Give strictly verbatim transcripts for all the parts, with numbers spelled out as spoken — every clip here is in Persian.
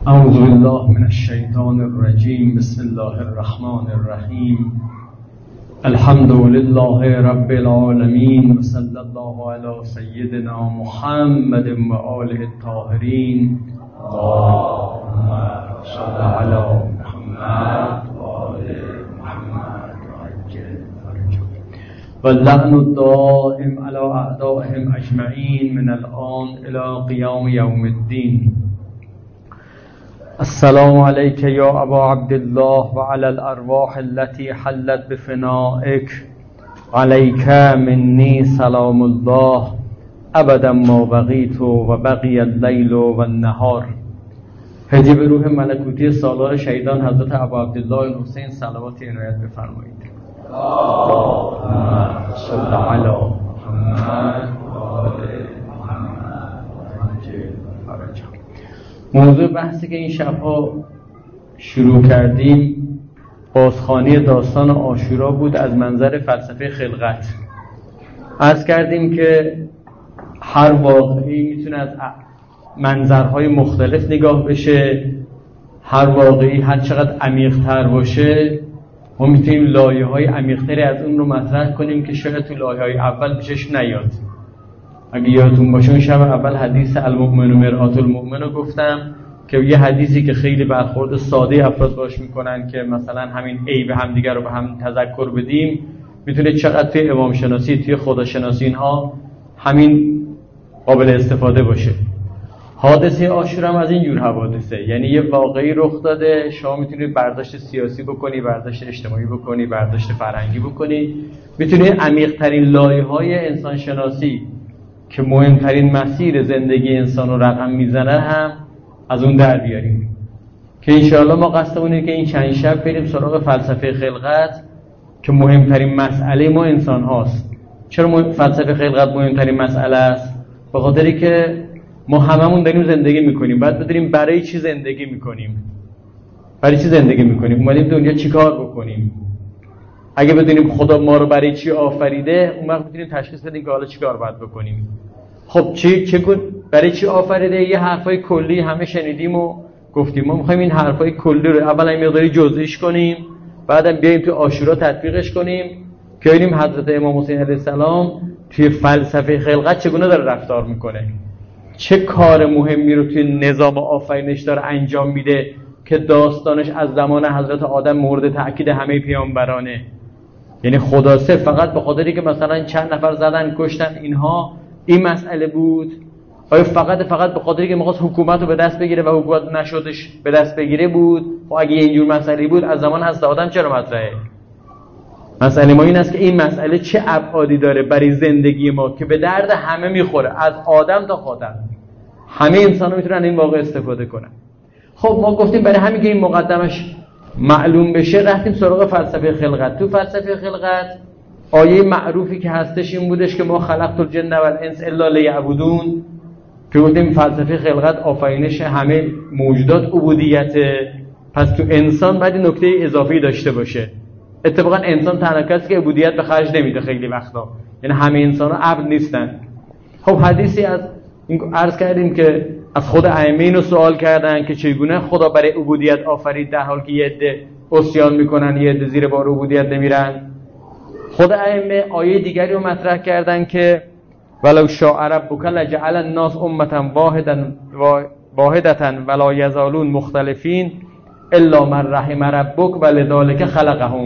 اعوذ بالله من الشیطان الرجیم. بسم الله الرحمن الرحیم. الحمد لله رب العالمین و صلی الله علی سیدنا محمد و آله الطاهرین. اللهم صل علی محمد و آل محمد وعجل فرجهم و اللعن الدائم علی اعدائهم اجمعین من الان الی قیام یوم الدین. السلام علیک یا ابا عبدالله و علی الارواح التي حلت بفنائک علیک منی سلام الله ابدا ما بقیت و بقی اللیل و النهار. هدیه به روح ملکوتی سالار شهیدان حضرت ابا عبدالله حسین صلوات عنایت بفرمایید. اللهم صل علی محمد و آل محمد وعجل فرجهم. موضوع بحثی که این شبها شروع کردیم بازخوانی داستان عاشورا بود از منظر فلسفه خلقت. عرض کردیم که هر واقعی میتونه از منظرهای مختلف نگاه بشه. هر واقعی هر چقدر عمیق‌تر باشه ما میتونیم لایه‌های عمیق‌تری از اون رو مطرح کنیم که شاید تو لایه‌های اول پیشش نیاد. اگه یادتون باشه اون شب اول حدیث المؤمن و مرآة المؤمن رو گفتم که یه حدیثی که خیلی برخورد ساده افراد باش میکنن که مثلا همین عیب همدیگر رو به هم تذکر بدیم میتونه چقدر توی امام شناسی، توی خداشناسی اینها همین قابل استفاده باشه. حادثه عاشورا هم از این جور حوادثه، یعنی یه واقعی رخ داده، شما میتونید برداشت سیاسی بکنی، برداشت اجتماعی بکنی، برداشت فرهنگی بکنی، میتونید عمیق ترین لایه‌های انسان شناسی که مهمترین مسیر زندگی انسان رو رقم میزنه هم از اون در بیاریم. که انشاءالله ما قصدمون اینه که این چند شب بریم سراغ فلسفه خلقت که مهمترین مسئله ما انسان هاست. چرا مهم... فلسفه خلقت مهمترین مسئله است؟ به خاطری که ما هممون داریم زندگی میکنیم، بعد بدونیم برای چی زندگی میکنیم. برای چی زندگی میکنیم؟ اومدیم دنیا چیکار بکنیم؟ اگه بدونیم خدا ما رو برای چی آفریده اون وقت میتونیم تشخیص بدیم که حالا چیکار باید بکنیم. خب چی چه برای چی آفریده؟ یه حرفای کلی همه شنیدیم و گفتیم. ما میخوایم این حرفای کلی رو اولا یه مقداری جزئیش کنیم، بعدم بیایم تو عاشورا تطبیقش کنیم که ببینیم حضرت امام حسین علیه السلام توی فلسفه خلقت چگونه داره رفتار میکنه، چه کار مهمی رو توی نظام آفرینش داره انجام میده که داستانش از زمان حضرت آدم مورد تأکید همه پیامبرانه. یعنی خلاصه فقط به خاطری که مثلا چند نفر زدن کشتن اینها این مسئله بود؟ آیا فقط فقط به خاطری که می‌خواست حکومت رو به دست بگیره و حکومت نشدش به دست بگیره بود؟ خب اگه اینجور مسئله بود از زمان حضرت آدم چرا مطرحه؟ مسئله ما این است که این مسئله چه ابعادی داره برای زندگی ما که به درد همه میخوره، از آدم تا خاتم همه انسان‌ها میتونن این واقع استفاده کنن. خب ما گفتیم برای همین که این مقدمش معلوم بشه رفتیم سراغ فلسفه خلقت. تو فلسفه خلقت آیه معروفی که هستش این بودش که ما خلقت الجن و الانس الا لیعبدون، که گفتیم فلسفه خلقت آفرینش همه موجودات عبودیته. پس تو انسان باید نکته اضافی داشته باشه. اتفاقا انسان تنها کسی که عبودیت به خرج نمیده خیلی وقتا، یعنی همه انسان‌ها عبد نیستن. خب حدیثی از این عرض کردیم که از خود ائمه اینو سوال کردن که چگونه خدا برای عبودیت آفرید در حالی که یه عده عصیان میکنن، یه عده زیر بار عبودیت نمیرن. خود ائمه آیه دیگری رو مطرح کردن که ولو شاء ربک لجعل الناس امة واحدة ولا یزالون مختلفین الا من رحم ربک ولذلک خلقهم.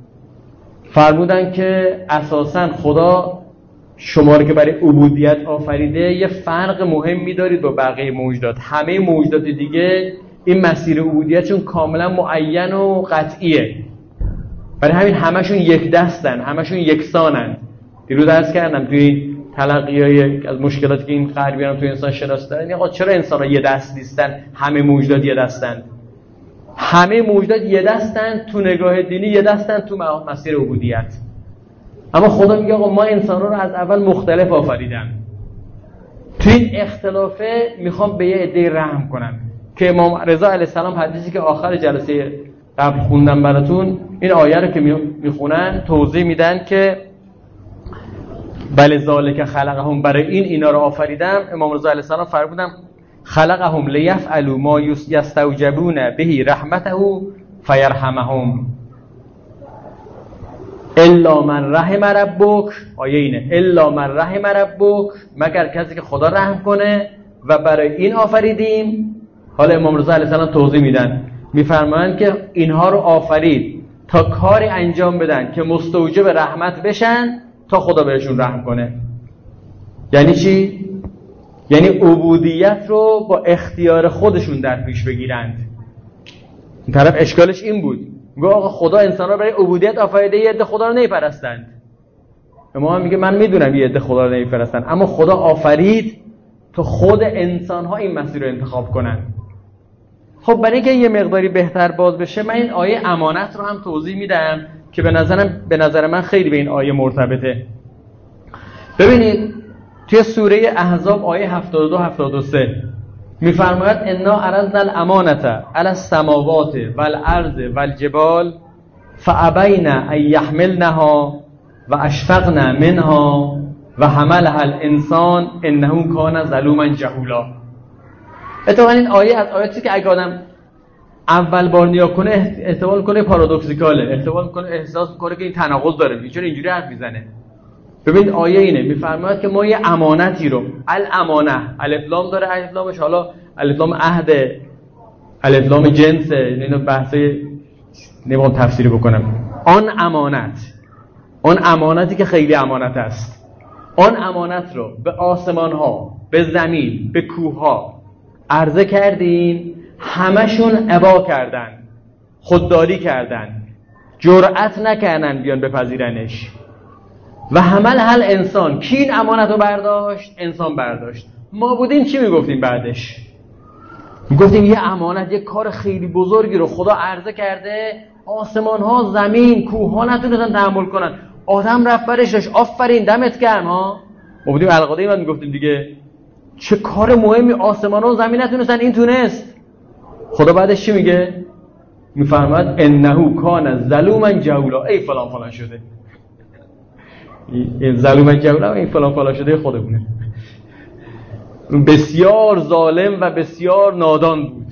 فرمودن که اساساً خدا شما رو که برای عبودیت آفریده یه فرق مهمی دارید با بقیه موجودات. همه موجودات دیگه این مسیر عبودیتشون کاملا معین و قطعیه، برای همین همشون یک دستن، همشون یکسانن. دیروز عرض کردم توی تلقیای از مشکلاتی که این غربیان توی انسان شناسی دارن، آقا چرا انسان‌ها یه دست نیستن، همه موجودات یه دستن؟ همه موجودات یه دستن تو نگاه دینی، یه دستن تو مسیر عبودیت. اما خدا میگه آقا ما انسان‌ها رو از اول مختلف آفریدم. تو این اختلافه میخوام به یه عده رحم کنم که امام رضا علیه السلام حدیثی که آخر جلسه قبل خوندم براتون، این آیه رو که میخونن توضیح میدن که بله ذالک خلقهم، برای این اینا رو آفریدم. امام رضا علیه السلام فرمودن خلقهم لیفعلوا ما یستوجبون به رحمته فیرحمهم الا من رحم ربک. آیه اینه الا من رحم ربک، مگر کسی که خدا رحم کنه و برای این آفریدیم. حالا امام رضا علیه السلام توضیح میدن، میفرمایند که اینها رو آفرید تا کاری انجام بدن که مستوجب رحمت بشن تا خدا بهشون رحم کنه. یعنی چی؟ یعنی عبودیت رو با اختیار خودشون در پیش بگیرند. این طرف اشکالش این بود، میگه آقا خدا انسان رو برای عبودیت آفریده، یه عده خدا رو نمیپرستند. امام میگه من میدونم یه عده خدا رو نمیپرستند، اما خدا آفرید تا خود انسان ها این مسیر رو انتخاب کنن. خب برای اینکه یه مقداری بهتر باز بشه، من این آیه امانت رو هم توضیح میدم که به نظرم به نظر من خیلی به این آیه مرتبطه. ببینید توی سوره احزاب آیه هفتاد و دو هفتاد و سه میفرماید انا عرضنا الامانه علی السماوات والارض والجبال فابین ان یحملنها و اشفقن منها و حملها الانسان انه کان ظلوما جهولا. اتفاقا این آیه از آیاتی که اگه آدم اول بار نیا کنه احتمال کنه پارادوکسیکاله، احتمال کنه احساس کنه که این تناقض داره، چون اینجوری حرف میزنه. ببین آیه اینه میفرماید که ما یه امانتی رو، الامانه الف لام داره، الف لامش حالا الف لام عهد، الف لام جنس، اینو بحثه نمیخوام تفسیری بکنم. آن امانت، آن امانتی که خیلی امانت است، آن امانت رو به آسمان ها، به زمین، به کوه ها عرضه کردین، همشون ابا کردن، خودداری کردن، جرأت نکردن بیان بپذیرنش. و حمل هل انسان، کی این امانت رو برداشت؟ انسان برداشت. ما بودیم چی میگفتیم بعدش؟ میگفتیم یه امانت، یه کار خیلی بزرگی رو خدا عرضه کرده، آسمان ها، زمین، کوه ها نتونستن تحمل کنن، آدم رفت برش داشت، آفرین دمت گرم ها. ما بودیم القاده ایمان میگفتیم دیگه چه کار مهمی، آسمان ها و زمین نتونستن، این تونست. خدا بعدش چی میگه؟ میفرماید انه کان ظلوما جهولا. ای فلان فلان شده، این ظلوما جهولا، این فلان فلان شده خودمونه، بسیار ظالم و بسیار نادان بود.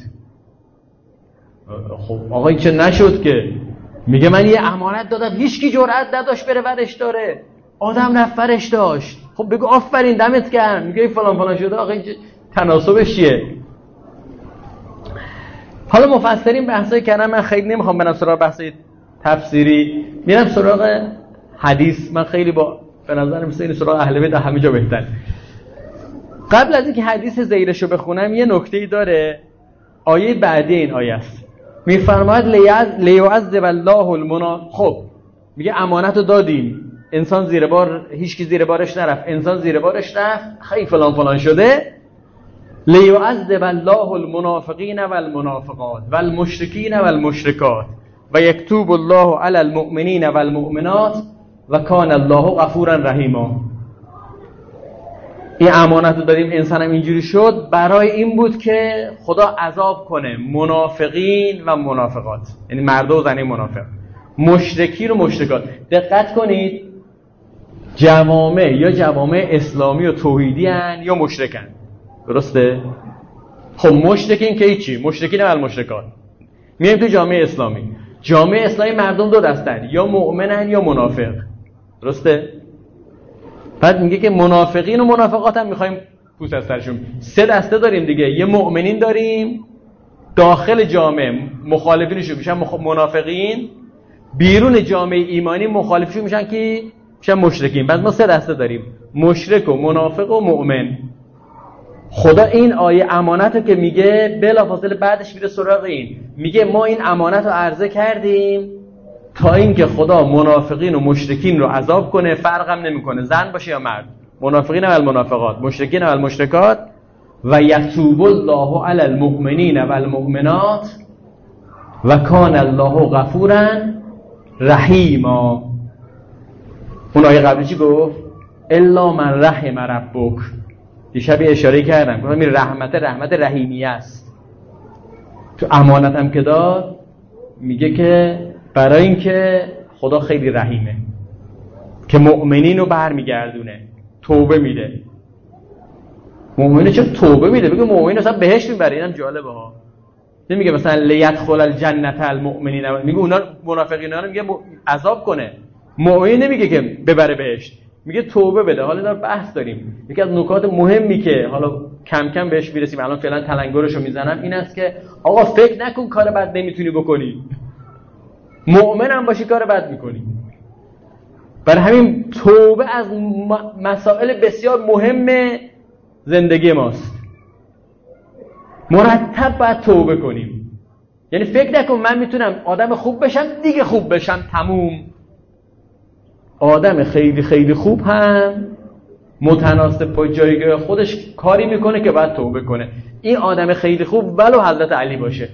خب آقا این چه نشد که؟ میگه من یه امانت دادم، هیچکی جرئت نداشت بره ورش داره، آدم رفت ورش داشت. خب بگو آفرین دمت گرم. میگه این فلان فلان شده، آقا این تناسبش چیه؟ حالا مفسرین بحثای کردن، من خیلی نمیخوام برم سراغ بحثای تفسیری، میرم سراغ حدیث. من خیلی با به نظر میاد این سراغ اهل بیت همه جا بهتر. قبل از اینکه حدیث زیرشو بخونم یه نکته‌ای داره، آیه بعدی این آیه است. میفرماید لیعذب الله المنا. خب میگه امانتو دادیم، انسان زیر بار، هیچ کی زیر بارش نرفت، انسان زیر بارش رفت، خیلی فلان فلان شده. لیعذب الله المنافقین والمنافقات والمشرکین والمشرکات و یکتوب الله علی المؤمنین والمؤمنات و کان الله غفورا رحیما. این امانت رو دادیم، انسان هم اینجوری شد، برای این بود که خدا عذاب کنه منافقین و منافقات، یعنی مرد و زن منافق، مشرکین و مشرکات. دقت کنید، جوامع یا جوامع اسلامی و توحیدی هن یا مشرکن، درسته؟ خب مشرکین که چی؟ مشرکین و المشرکات. میایم تو جامعه اسلامی، جامعه اسلامی مردم دو دستن، یا مؤمنن یا منافق، درسته؟ بعد میگه که منافقین و منافقات هم میخوایم پوست از سرشون. سه دسته داریم دیگه، یه مؤمنین داریم داخل جامعه مخالفینشون میشن مخ... منافقین، بیرون جامعه ایمانی مخالفشون میشن که میشن مشرکین. بعد ما سه دسته داریم، مشرک و منافق و مؤمن. خدا این آیه امانت رو که میگه بلافاصله بعدش میره سراغ این، میگه ما این امانت رو عرضه کردیم تا اینکه خدا منافقین و مشرکین رو عذاب کنه، فرقم نمیکنه زن باشه یا مرد، منافقین و المنافقات، مشرکین و المشرکات، و یتوب الله علی المؤمنین و المؤمنات و کان الله غفورا رحیما. اون آیه قبلی چی گفت؟ الا من رحم ربک. دیشب اشاره کردم گفتم این رحمت رحمت رحیمیه است. تو امانت هم که داد میگه که برای اینکه خدا خیلی رحیمه که مؤمنین رو برمیگردونه، توبه میده. مؤمن چه توبه میده، بگه مؤمن اصلا بهشت میبره. اینم جالبه ها، نمیگه مثلا لیدخل الجنت المؤمنین، میگه اونا منافقینا رو میگه عذاب کنه. مؤمن نمیگه که ببره بهشت، میگه توبه بده. حالا دار بحث داریم. یکی از نکات مهمی که حالا کم کم بهش میرسیم، الان فعلا تلنگرشو میزنم، این است که آقا فکر نکن کار بد نمیتونی بکنی، مؤمن هم باشی کار بد میکنی. برای همین توبه از مسائل بسیار مهم زندگی ماست. مرتب باید توبه کنیم. یعنی فکر نکن من میتونم آدم خوب بشم دیگه خوب بشم تموم. آدم خیلی خیلی خوب هم متناسب با جایگاه خودش کاری میکنه که باید توبه کنه. این آدم خیلی خوب ولو حضرت علی باشه،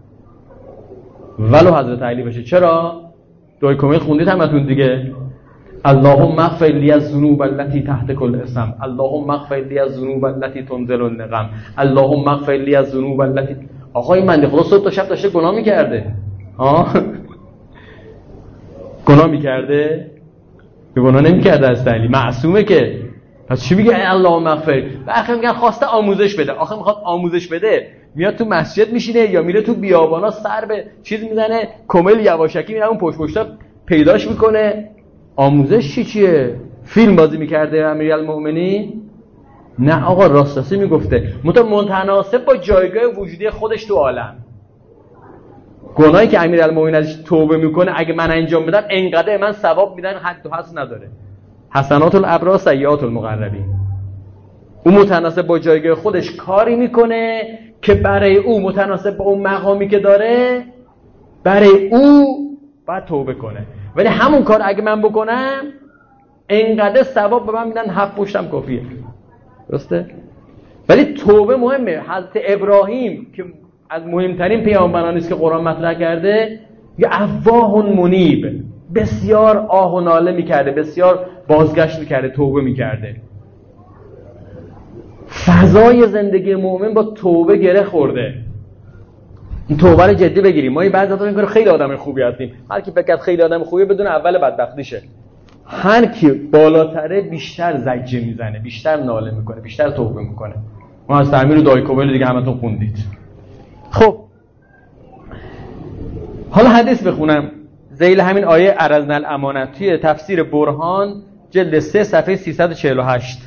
ولو حضرت علی باشه. چرا؟ دعای کمیل خوندید همتون دیگه. اللهم اغفر لی الذنوب التي تحت كل اسم، اللهم اغفر لی الذنوب التي تنزل النقم، اللهم اغفر لی الذنوب التي. آقا این بنده خدا صبح تا شب داشته گناه میکرده، ها گناه میکرده؟ به گناه نمیکرده از علی، معصومه که. پس چی میگه اللهم اغفر؟ و آخه میگن خواسته آموزش بده. آخه میخواد آموزش بده، میاد تو مسجد میشینه یا میره تو بیابانا سر به چیز میزنه، کمیل یواشکی میره اون پشت پشتا پیداش میکنه. آموزش چی چیه؟ فیلم بازی میکرده امیرالمومنین؟ نه آقا، راستاسی میگفته متناسب با جایگاه وجودی خودش تو عالم. گناهی که امیرالمومنین ازش توبه میکنه اگه من انجام بدم انقدر من ثواب میدن حد و حصر نداره. حسنات الابرار سیئات المقربین. او متناسب با جایگاه خودش کاری میکنه که برای او متناسب با اون مقامی که داره برای او باید توبه کنه. ولی همون کار اگه من بکنم انقدر ثواب به من میدن هفت پشتم کافیه. درسته؟ ولی توبه مهمه. حضرت ابراهیم که از مهمترین پیامبرانی است که قرآن مطرح کرده، یه اواه منیب، بسیار آه و ناله میکرده، بسیار بازگشت میکرده، توبه میکرده. فضای زندگی مؤمن با توبه گره خورده. این توبه رو جدی بگیریم. ما این بعضی وقتا میگیم خیلی آدم خوبی هستیم، هر کی فکر خیلی آدم خوبیه بدون اول بدبختیشه. هر کی بالاتره بیشتر زجه میزنه، بیشتر ناله میکنه، بیشتر توبه میکنه. ما از تعمیر دعای کمیل دیگه همتون خوندید. خب حالا حدیث بخونم ذیل همین آیه عرضنا الامانت توی تفسیر برهان جلد سه صفحه سیصد و چهل و هشت.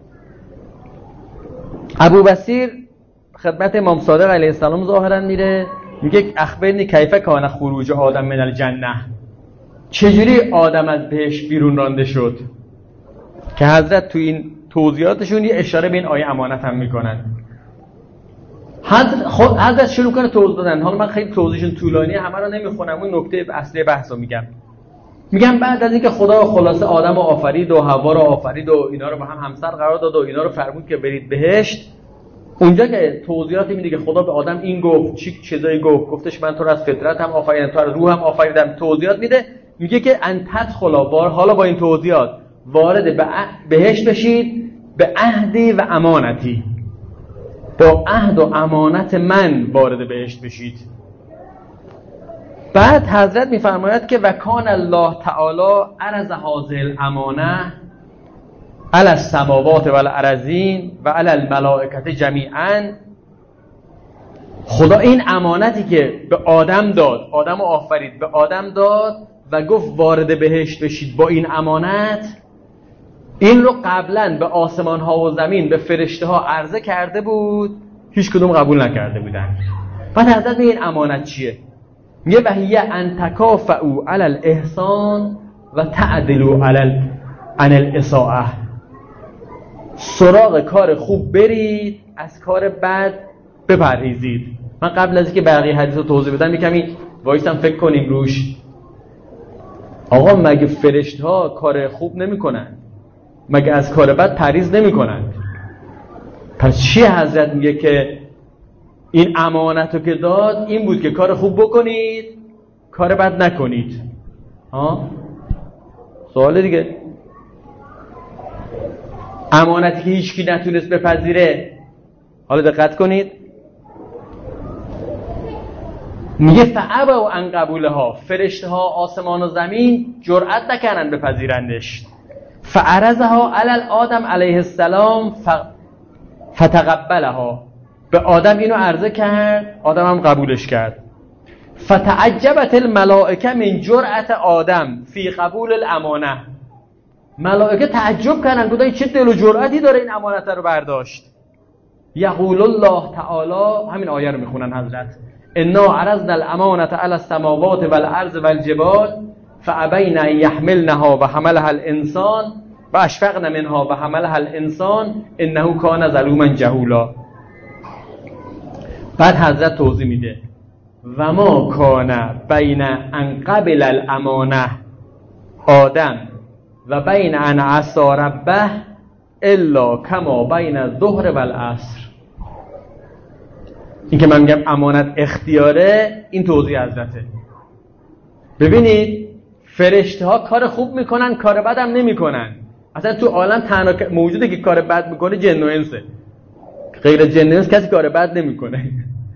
ابو بصیر خدمت امام صادق علیه السلام ظاهرا میره، میگه اخبرنی کیف کان خروج آدم من الجنه، چجوری آدم از بهشت بیرون رانده شد؟ که حضرت تو این توضیحاتشون یه اشاره به این آیه امانت هم میکنن. حضرت خود حضرت شروع کنه توضیح دادن. حالا من خیلی توضیحشون طولانیه، همه رو نمیخونم، اون نکته اصلی بحثو میگم. میگم بعد از اینکه خدا خلاصه آدم رو آفرید و حوا رو آفرید و اینا رو با هم همسر قرار داد و اینا رو فرمود که برید بهشت، اونجا که توضیحاتی میده که خدا به آدم این گفت، چی چیزایی گفت، گفتش من تو رو از فطرت هم آفریدم، تو از روح هم آفریدم، توضیحات میده. میگه که ان تدخلا، حالا با این توضیحات وارد به بهشت بشید به عهدی و امانتی، با عهد و امانت من وارد بهشت بشید. بعد حضرت میفرماید که وکان الله تعالی عرض هذه الامانه علی السماوات و الارضین و علی الملائکه جمیعا. خدا این امانتی که به آدم داد، آدم رو آفرید، به آدم داد و گفت وارد بهشت بشید با این امانت، این رو قبلا به آسمان ها و زمین، به فرشته ها عرضه کرده بود، هیچ کدوم قبول نکرده بودن. بعد حضرت میگه این امانت چیه؟ میگه وهیه ان تکافئوا علی الاحسان و تعدلوا علی عن الاساءه. سراغ کار خوب برید، از کار بد بپرهیزید. من قبل از اینکه بقیه حدیث رو توضیح بدم یکمی وایسم فکر کنیم روش. آقا مگه فرشته ها کار خوب نمیکنن؟ مگه از کار بد پرهیز نمیکنن؟ پس چی حضرت میگه که این امانت رو که داد این بود که کار خوب بکنید، کار بد نکنید؟ ها؟ سوال دیگه. امانتی که هیچکی نتونست بپذیره، حالا دقت کنید، میگه فعبوا عن قبولها، فرشته ها آسمان و زمین جرأت نکردن بپذیرندش. فعرضها علی آدم علیه السلام ف... فتقبلها، به آدم اینو عرضه کرد، آدم هم قبولش کرد. فتعجبت الملائکه من جرأت آدم فی قبول الامانه، ملائکه تعجب کردن، گفتن چه دل و جرأتی داره این امانت رو برداشت. یقول الله تعالی، همین آیه رو میخونن حضرت، انا عرضنا الامانه علی السماوات والارض والجبال فابین ان یحملنها وحملها الانسان واشفقن منها وحملها الانسان انه کان ظلوما جهولا. بعد حضرت توضیح میده و ما کان بین ان قبل الامانه آدم و بین ان عصی ربه الا کما بین الظهر والعصر. این که من میگم امانت اختیاره، این توضیح حضرته. ببینید فرشته ها کار خوب میکنن، کار بد هم نمیکنن. اصلا تو عالم تنها موجوده که کار بد میکنه جن و انسه، غیر جن و انس کسی کار بد نمیکنه.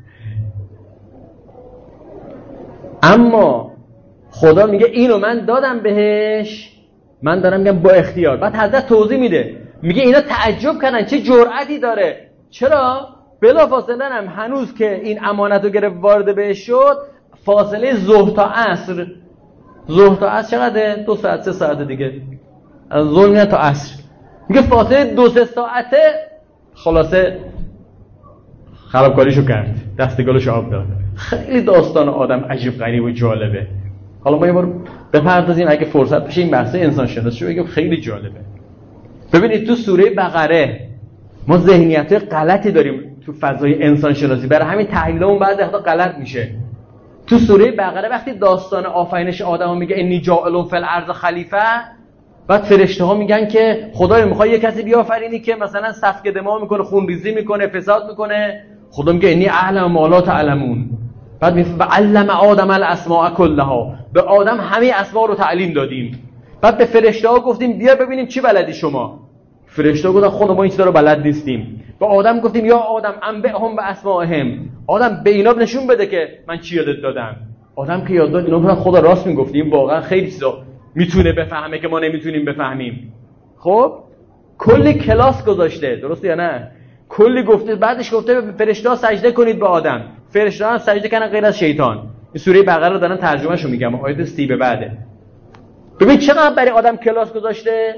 اما خدا میگه اینو من دادم بهش، من دارم میگم با اختیار. بعد حضرت توضیح میده، میگه اینا تعجب کردن چه جرأتی داره. چرا؟ بلافاصله هم هنوز که این امانت رو گرفت وارد بهش شد، فاصله ظهر تا عصر، ظهر تا عصر چقدره؟ دو ساعت سه ساعت دیگه، از ظهر تا عصر. میگه فاصله دو سه ساعته خلاصه خرابکاریشو کرد، دستگالشو آب داد. خیلی داستان آدم عجیب غریب و جالبه. حالا ما یه بار بپردازیم اگه فرصت بشه این بحث انسان شناسی رو بگم، خیلی جالبه. ببینید تو سوره بقره ما ذهنیت غلطی داریم تو فضای انسان شناسی، برای همین تحلیلمون بعضی وقتا غلط میشه. تو سوره بقره وقتی داستان آفرینش آدمو میگه انی جاعل فی الارض خلیفه، بعد فرشته ها میگن که خدای میخوای یه کسی بیافرینی که مثلا سفک دماغ میکنه، خونریزی میکنه، فساد میکنه. خدا میگه انی اعلم ما لا تعلمون. بعد میگه علم آدم الاسماء کلها، به آدم همه اسما رو تعلیم دادیم. بعد به فرشته ها گفتیم بیا ببینیم چی بلدی شما. فرشته ها گفتن خدا ما این چیزا رو بلد نیستیم. به آدم گفتیم یا آدم انبئهم باسمائهم، آدم به اینا نشون بده که من چی یادت دادم. آدم که یاد داد اینا گفتن خدا راست میگفتیم، واقعا خیلی چیزا میتونه بفهمه که ما نمیتونیم بفهمیم. خب کلی کلاس گذاشته، درسته یا نه؟ کلی گفته، بعدش گفته به فرشته ها سجده کنید به آدم، فرشته ها هم سجده کردن غیر از شیطان. این سوره بقره رو دارن ترجمهشو میگم، آیه سی به بعده. ببین چقدر برای آدم کلاس گذاشته.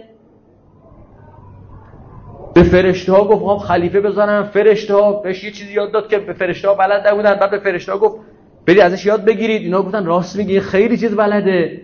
به فرشته ها گفت ها خلیفه بزنن، فرشته ها بهش یه چیزی یاد داد که به فرشته ها بلد نبودن. بعد به فرشته ها گفت برید ازش یاد بگیرید، اینا گفتن راست میگی خیلی چیز بلده.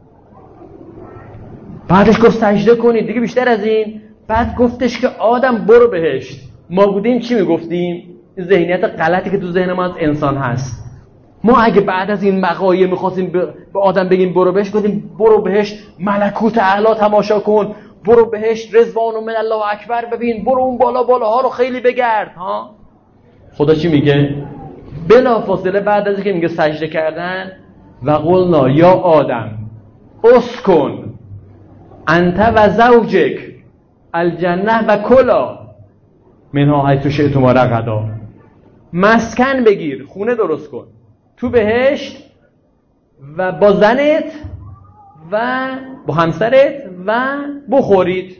بعدش گفت سجده کنید، دیگه بیشتر از این. بعد گفتش که آدم برو بهشت. ما بودیم چی میگفتیم؟ این ذهنیت غلطی که تو ذهن ما از انسان هست. ما اگه بعد از این مقایه میخواستیم به آدم بگیم برو بهشت، گفتیم برو بهشت ملکوت اعلی تماشا کن، برو بهشت رضوان من الله اکبر ببین، برو اون بالا بالاها رو خیلی بگرد. ها خدا چی میگه؟ بلا فاصله بعد از اینکه میگه سجده کردن، و قلنا یا آدم اسکن انت و زوجک الجنه و کلا منها حیث شئتما رغدا، مسکن بگیر، خونه درست کن تو بهشت و با زنت و با همسرت و بخورید.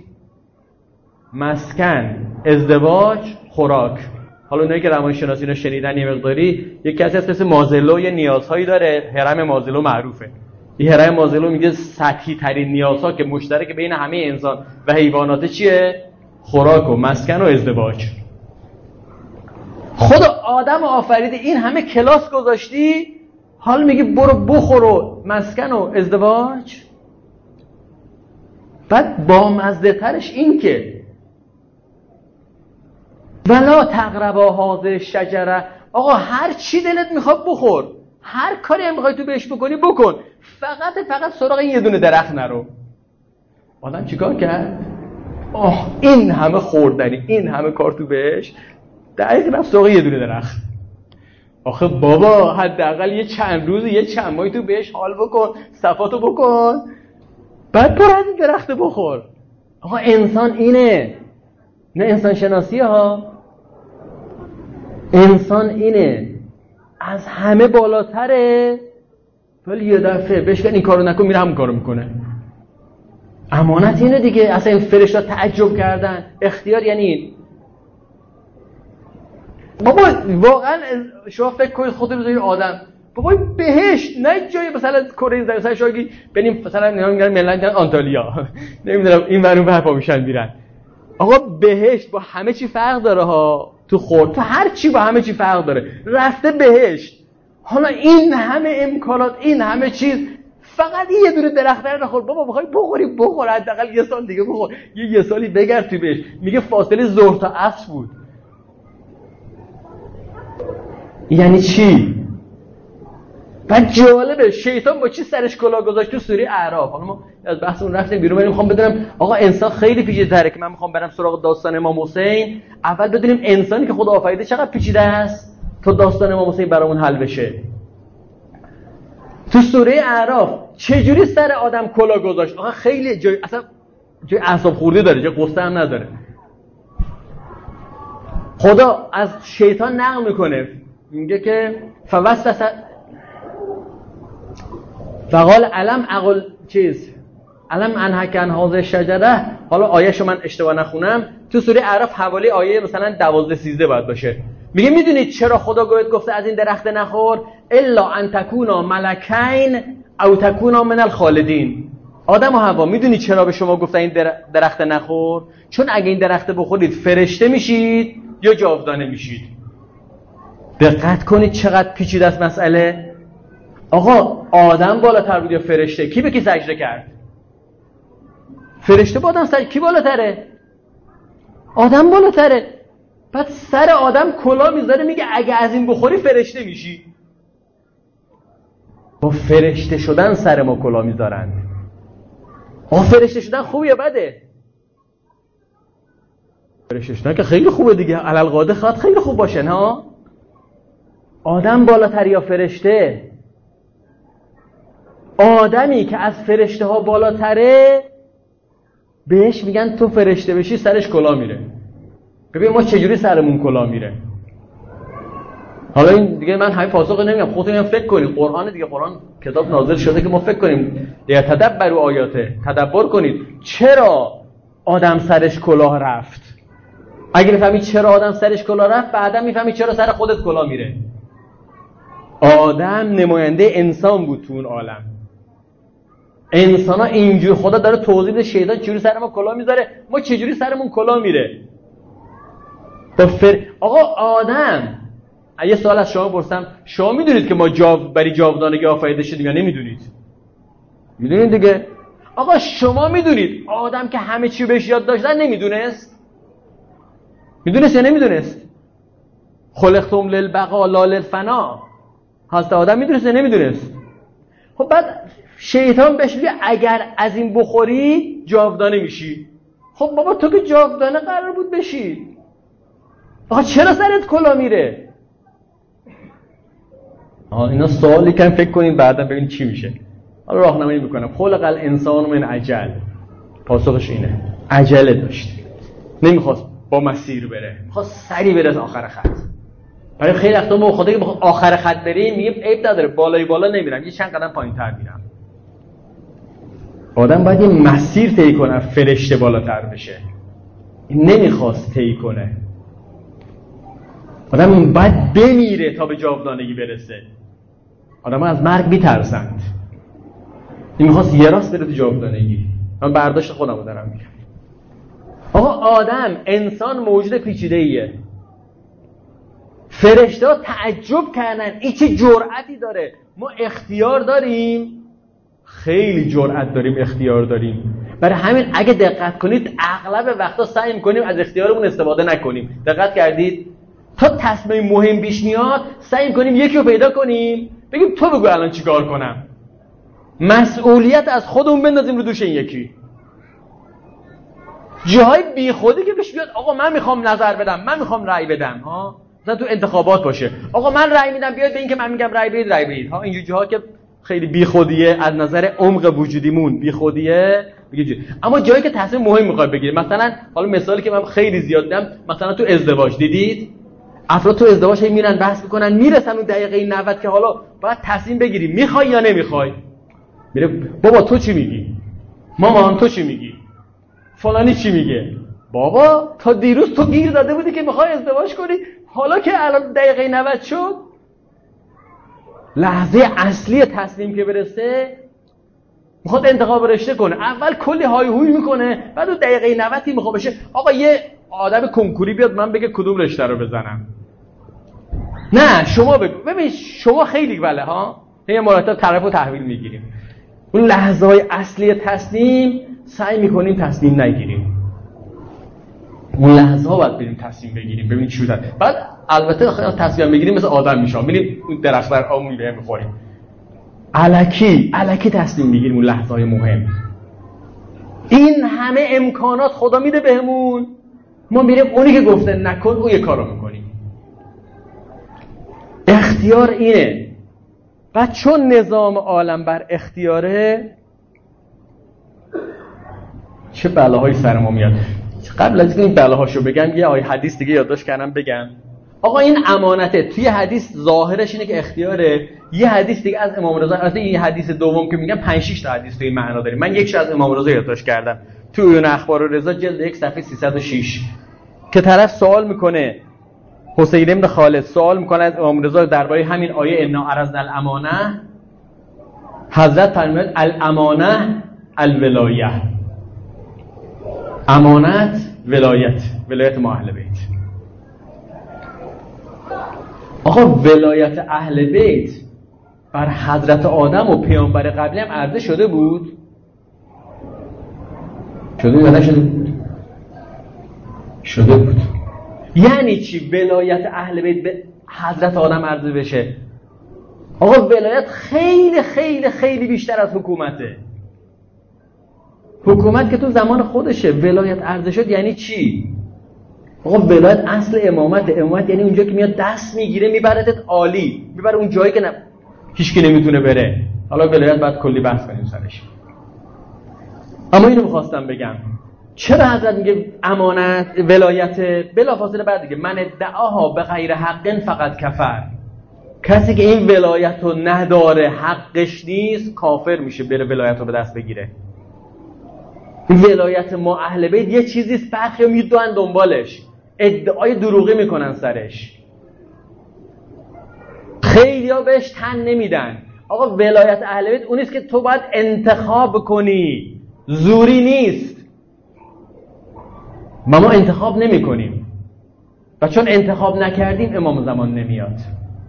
مسکن، ازدواج، خوراک. حالا اونایی که روانشناسی رو شنیدن یه مقداری، یک کسی هست مثل مازلو یه نیازهایی داره، هرم مازلو معروفه. این هرم مازلو میگه سطحی ترین نیازها که مشترک بین همه انسان و حیوانات چیه؟ خوراک و مسکن و ازدواج. خدا آدم آفریده، این همه کلاس گذاشتی، حال میگی برو بخور و مسکن و ازدواج. بعد با مزده ترش این که ولا تقربا هذه الشجره، آقا هر چی دلت میخواد بخور، هر کاری هم میخوای تو بهش بکنی بکن، فقط فقط سراغ این یه دونه درخت نرو. آدم چیکار کرد؟ آه این همه خوردنی، این همه کار تو بهش، دقیق رفت سراغ یه دونه درخت. آخه بابا حداقل یه چند روز یه چند ماهی تو بهش حال بکن، صفاتو بکن، بعد برو از این درخت بخور. آقا انسان اینه، نه انسان شناسی ها، انسان اینه، از همه بالاتره، ولی یه دفعه بهش این کارو نکن میره همون کارو میکنه. امانت اینه دیگه. اصلا این فرشته تعجب کردن. اختیار یعنی این. بابا واقعا شما فکر کنید خودتون رو یه آدم بابا بهشت نه جای مثلا کره زمین مثلا شما بریم مثلا اینا میگن ملت آنتالیا نمیدونم این ورون برپا میشن میرن. آقا بهشت با همه چی فرق داره ها، تو خورد تو هر چی با همه چی فرق داره. رفته بهشت، حالا این همه امکانات این همه چیز، فقط یه دونه درخت نخور. بابا بخوای بخوری بخور، حداقل یه سال دیگه بخور، یه یه سالی بگرد توی بهشت. میگه فاصله ظهر تا عصر بود. یعنی چی؟ بعد جالبه شیطان با چی سرش کلاه گذاشت تو سوره اعراف. حالا ما از بحثمون رفتیم بیرون، ولی میخوام بدونم آقا انسان خیلی پیچیده‌تره که من میخوام برم سراغ داستان امام حسین. اول بدونیم انسانی که خدا آفریده چقدر پیچیده است تا داستان امام حسین برامون حل بشه. تو سوره اعراف چجوری سر آدم کلاه گذاشت؟ آقا خیلی جای اصلا جای اعصاب خورده داره، جای قصه هم نداره. خدا از شیطان نقل میکنه، میگه که فوسوس فقال علم اقل چیز علم انهک عن هذه الشجره. حالا آیه‌شو من اشتباه نخونم، تو سوره اعراف حوالی آیه مثلا دوازده سیزده باید باشه. میگه میدونید چرا خدا گفته از این درخت نخور؟ الا ان تکونا ملکین او تکونا من الخالدین. آدم و حوا میدونید چرا به شما گفته این درخت نخور؟ چون اگه این درخت بخورید فرشته میشید یا جاودانه میشید. دقت کنید چقدر پیچیده است مسئله. آقا آدم بالاتر بود یا فرشته؟ کی به کی سجده کرد؟ فرشته با آدم سجده، کی بالاتره؟ آدم بالاتره. بعد سر آدم کلاه میذاره، میگه اگه از این بخوری فرشته میشی. با فرشته شدن سر ما کلاه میذارن. آقا فرشته شدن خوبه یا بده؟ فرشته شدن که خیلی خوبه دیگه، علل قاده خواهد خیلی خوب باشن ها. آدم بالاتر یا فرشته؟ آدمی که از فرشته ها بالاتره بهش میگن تو فرشته بشی سرش کلاه میره. ببین ما چجوری سرمون کلاه میره. حالا این دیگه من همین پاسخ نمیگم، خودتون هم فکر کنید. قرآن دیگه، قرآن کتاب نازل شده که ما فکر کنیم، یا تدبر آیاته، تدبر کنید چرا آدم سرش کلاه رفت. اگه بفهمید چرا آدم سرش کلاه رفت، بعدا میفهمید چرا سر خودت کلاه میره. آدم نماینده انسان بود تو اون عالم. انسان ها اینجور خدا داره توضیح میده شیطان چجوری سر ما کلاه میذاره، ما چجوری سرمون کلاه میره. فر... آقا آدم، یه سوال از شما پرسم، شما میدونید که ما جاو... برای جاودانگی آفریده شدیم یا نمیدونید؟ میدونید دیگه. آقا شما میدونید آدم که همه چی بهش یاد داشتن نمیدونست؟ میدونست یا نمیدونست؟ خلقتم للبقاء لا للفنا. هست آدم میدونست یا نمیدونست؟ خب بعد شیطان بهش میگه اگر از این بخوری جاودانه میشی. خب بابا تو که جاودانه قرار بود بشی، آقا چرا سرت کلاه میره؟ آه اینا سوالی که فکر کنید بعدا ببینید چی میشه. حالا راهنمایی میکنم. خلق الانسان من عجل. پاسخش اینه، عجله داشت، نمیخواست با مسیر بره، میخواست سری بره آخر خط. برای خیلی وقتا ما خدا که بخواد آخر خط بریم میگیم عیب نداره، بالای بالا نمیرم، یه چند قدم پایین‌تر میرم. آدم باید یه مسیر طی کنه فرشته بالاتر بشه. این نمیخواست طی کنه. آدم باید بمیره تا به جاودانگی برسه. آدم ها از مرگ میترسند. این میخواست یه راست بره تو جاودانگی. من برداشت خودم رو دارم میگم. آقا آدم انسان موجود پیچیده ایه. فرشته ها تعجب کردن این چه جرأتی داره. ما اختیار داریم، خیلی جرأت داریم، اختیار داریم. برای همین اگه دقت کنید اغلب وقتا سعی می‌کنیم از اختیارمون استفاده نکنیم. دقت کردید؟ تا تصمیم مهم پیش میاد سعی می‌کنیم یکی رو پیدا کنیم بگیم تو بگو الان چیکار کنم. مسئولیت از خودمون بندازیم رو دوش این یکی. جاهای بیخودی که پیش بیاد آقا من میخوام نظر بدم، من میخوام رأی بدم، ها مثلا تو انتخابات باشه، آقا من رأی میدم بیاد به این که من میگم رأی بدید رأی بدید، ها اینجور جاها که خیلی بیخودیه از نظر عمق وجودیمون، بیخودیه بگید. اما جایی که تصمیم مهم میخوای بگیری، مثلا حالا مثالی که من خیلی زیاد دیدم، مثلا تو ازدواج دیدید افراد تو ازدواج هی میرن بحث میکنن، میرسن اون دقیقه نود که حالا باید تصمیم بگیری میخوای یا نمیخوای. میره بابا تو چی میگی؟ مامان تو چی میگی؟ فلانی چی میگه؟ بابا تا دیروز تو گیر داده بودی که میخوای ازدواج کنی، حالا که الان دقیقه نود شد، لحظه اصلی تصمیم که برسه میخواد انتخاب رشته کنه، اول کلی های هوی میکنه، بعد اون دقیقه نود میخواد بشه آقا یه آدم کنکوری بیاد من بگه کدوم رشته رو بزنم. نه شما بگو. ببین شما خیلی بله ها، یه مرتب طرف رو تحویل میگیریم. اون لحظه های اصلی تصمیم سعی میکنیم تصمیم نگیریم. اون لحظه ها باید بریم تصمیم بگیریم، ببینیم چی شده. بعد البته تصمیم بگیریم مثل آدم میشم، ببینیم اون درخت بر آمون میبه میخوریم. الکی الکی تصمیم بگیریم اون لحظه های مهم. این همه امکانات خدا میده بهمون، ما میریم اونی که گفته نکن اون یه کارو میکنیم. اختیار اینه. و چون نظام عالم بر اختیاره، چه بلاهایی سر ما میاد. قبل از اینکه این بلاهاشو بگم یه آیه حدیث دیگه یادداشت کردم بگم. آقا این امانته. توی حدیث ظاهرش اینه که اختیاره. یه حدیث دیگه از امام رضا، البته این حدیث دوم که میگم پنج شش تا حدیث توی معنا داریم. من یکش از امام رضا یادداشت کردم توی اون اخبار رضا جلد یک صفحه سیصد و شش که طرف سوال میکنه، حسین بن خالد سوال میکنه از امام رضا درباره همین آیه انا عرضنا الامانه. حضرت فرمود الامانه الولایه. امانت ولایت، ولایت ما اهل بیت. آقا ولایت اهل بیت بر حضرت آدم و پیامبر قبلی هم عرضه شده بود؟ شده بود یا نشده بود؟ شده بود. یعنی چی ولایت اهل بیت به حضرت آدم عرضه بشه؟ آقا ولایت خیلی خیلی خیلی بیشتر از حکومته. حکومت که تو زمان خودشه، ولایت عرضه شد یعنی چی؟ آقا ولایت اصل امامت. امامت یعنی اونجا که میاد دست میگیره میبردت عالی، میبره اون جایی که نه هیچ کی نمیتونه بره. حالا ولایت بعد کلی بحث کنیم سرش. اما اینو میخواستم بگم، چرا حضرت میگه امانت ولایت؟ بلافاصله بعد دیگه من ادعاها به غیر حق فقط کفر. کسی که این ولایت رو نداره، حقش نیست، کافر میشه، بره ولایت رو به دست بگیره. ولایت ما اهل بیت یه چیزیست، برخی میدونن دنبالش، ادعای دروغی میکنن سرش، خیلی ها بهش تن نمیدن. آقا ولایت اهل بیت اونیست که تو باید انتخاب کنی، زوری نیست. ما ما انتخاب نمی کنیم و چون انتخاب نکردیم امام زمان نمیاد.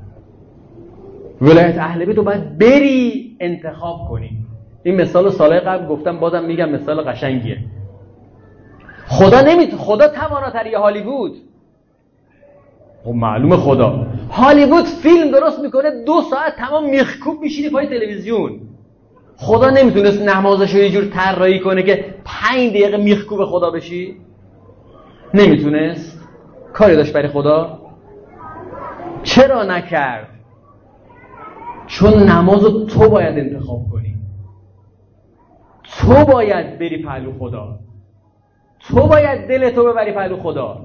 ولایت اهل بیت رو باید بری انتخاب کنی. این مثال سال قبل گفتم، بازم میگم مثال قشنگیه. خدا نمیتونه، خدا تواناتر یه هالیوود. خب معلومه خدا هالیوود فیلم درست میکنه، دو ساعت تمام میخکوب میشینی پای تلویزیون. خدا نمیتونست نمازشو یه جور طراحی کنه که پنج دقیقه میخکوب خدا بشی؟ نمیتونست؟ کاری داشت برای خدا؟ چرا نکرد؟ چون نمازو تو باید انتخاب کنی، تو باید بری پهلو خدا، تو باید دلتو ببری پهلو خدا.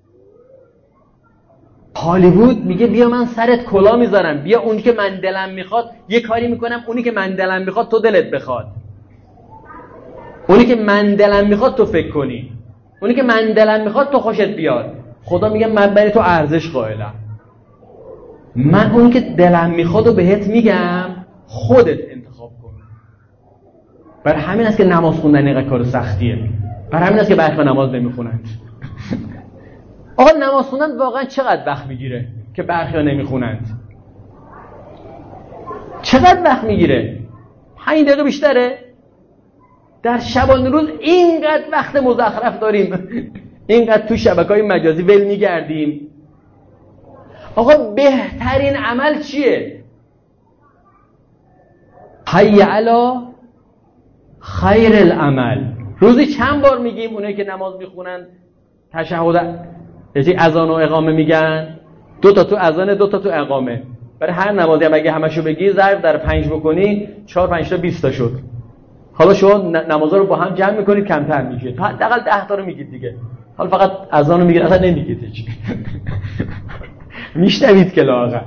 هالیوود میگه بیا من سرت کلا میذارم، بیا اونی که من دلم میخواد یه کاری میکنم، اونی که من دلم میخواد تو دلت بخواد، اونی که من دلم میخواد تو فکر کنی، اونی که من دلم میخواد تو خوشت بیاد. خدا میگه من برای تو ارزش قائلم، من اونی که دلم میخواد و بهت میگم، خودت انتخاب کن. برای همین است که نماز خوندن اینقدر کار سختیه، برای همین است که برخی نماز نمیخونند. آقا نماز خوندن واقعا چقدر وقت میگیره که برخی ها نمیخونند؟ چقدر وقت میگیره؟ پنج دقیقه بیشتره؟ در شبانه روز اینقدر وقت مزخرف داریم، اینقدر تو شبکه‌های مجازی ول میگردیم. آقا بهترین عمل چیه؟ حی علی خیر العمل. روزی چند بار میگیم اونایی که نماز میخونن تشهد یعنی اذان و اقامه میگن؟ دو تا تو اذان، دو تا تو اقامه. برای هر نمازی هم اگه همشو بگی ضرب در پنج بکنی، چهار پنج تا بیست تا شد. حالا شما نمازا رو با هم جمع میکنید کمتر میشه، حداقل ده تا رو میگید دیگه. حالا فقط اذان رو میگید، اصلا نمیگید هیچ. میشنوید که لااقل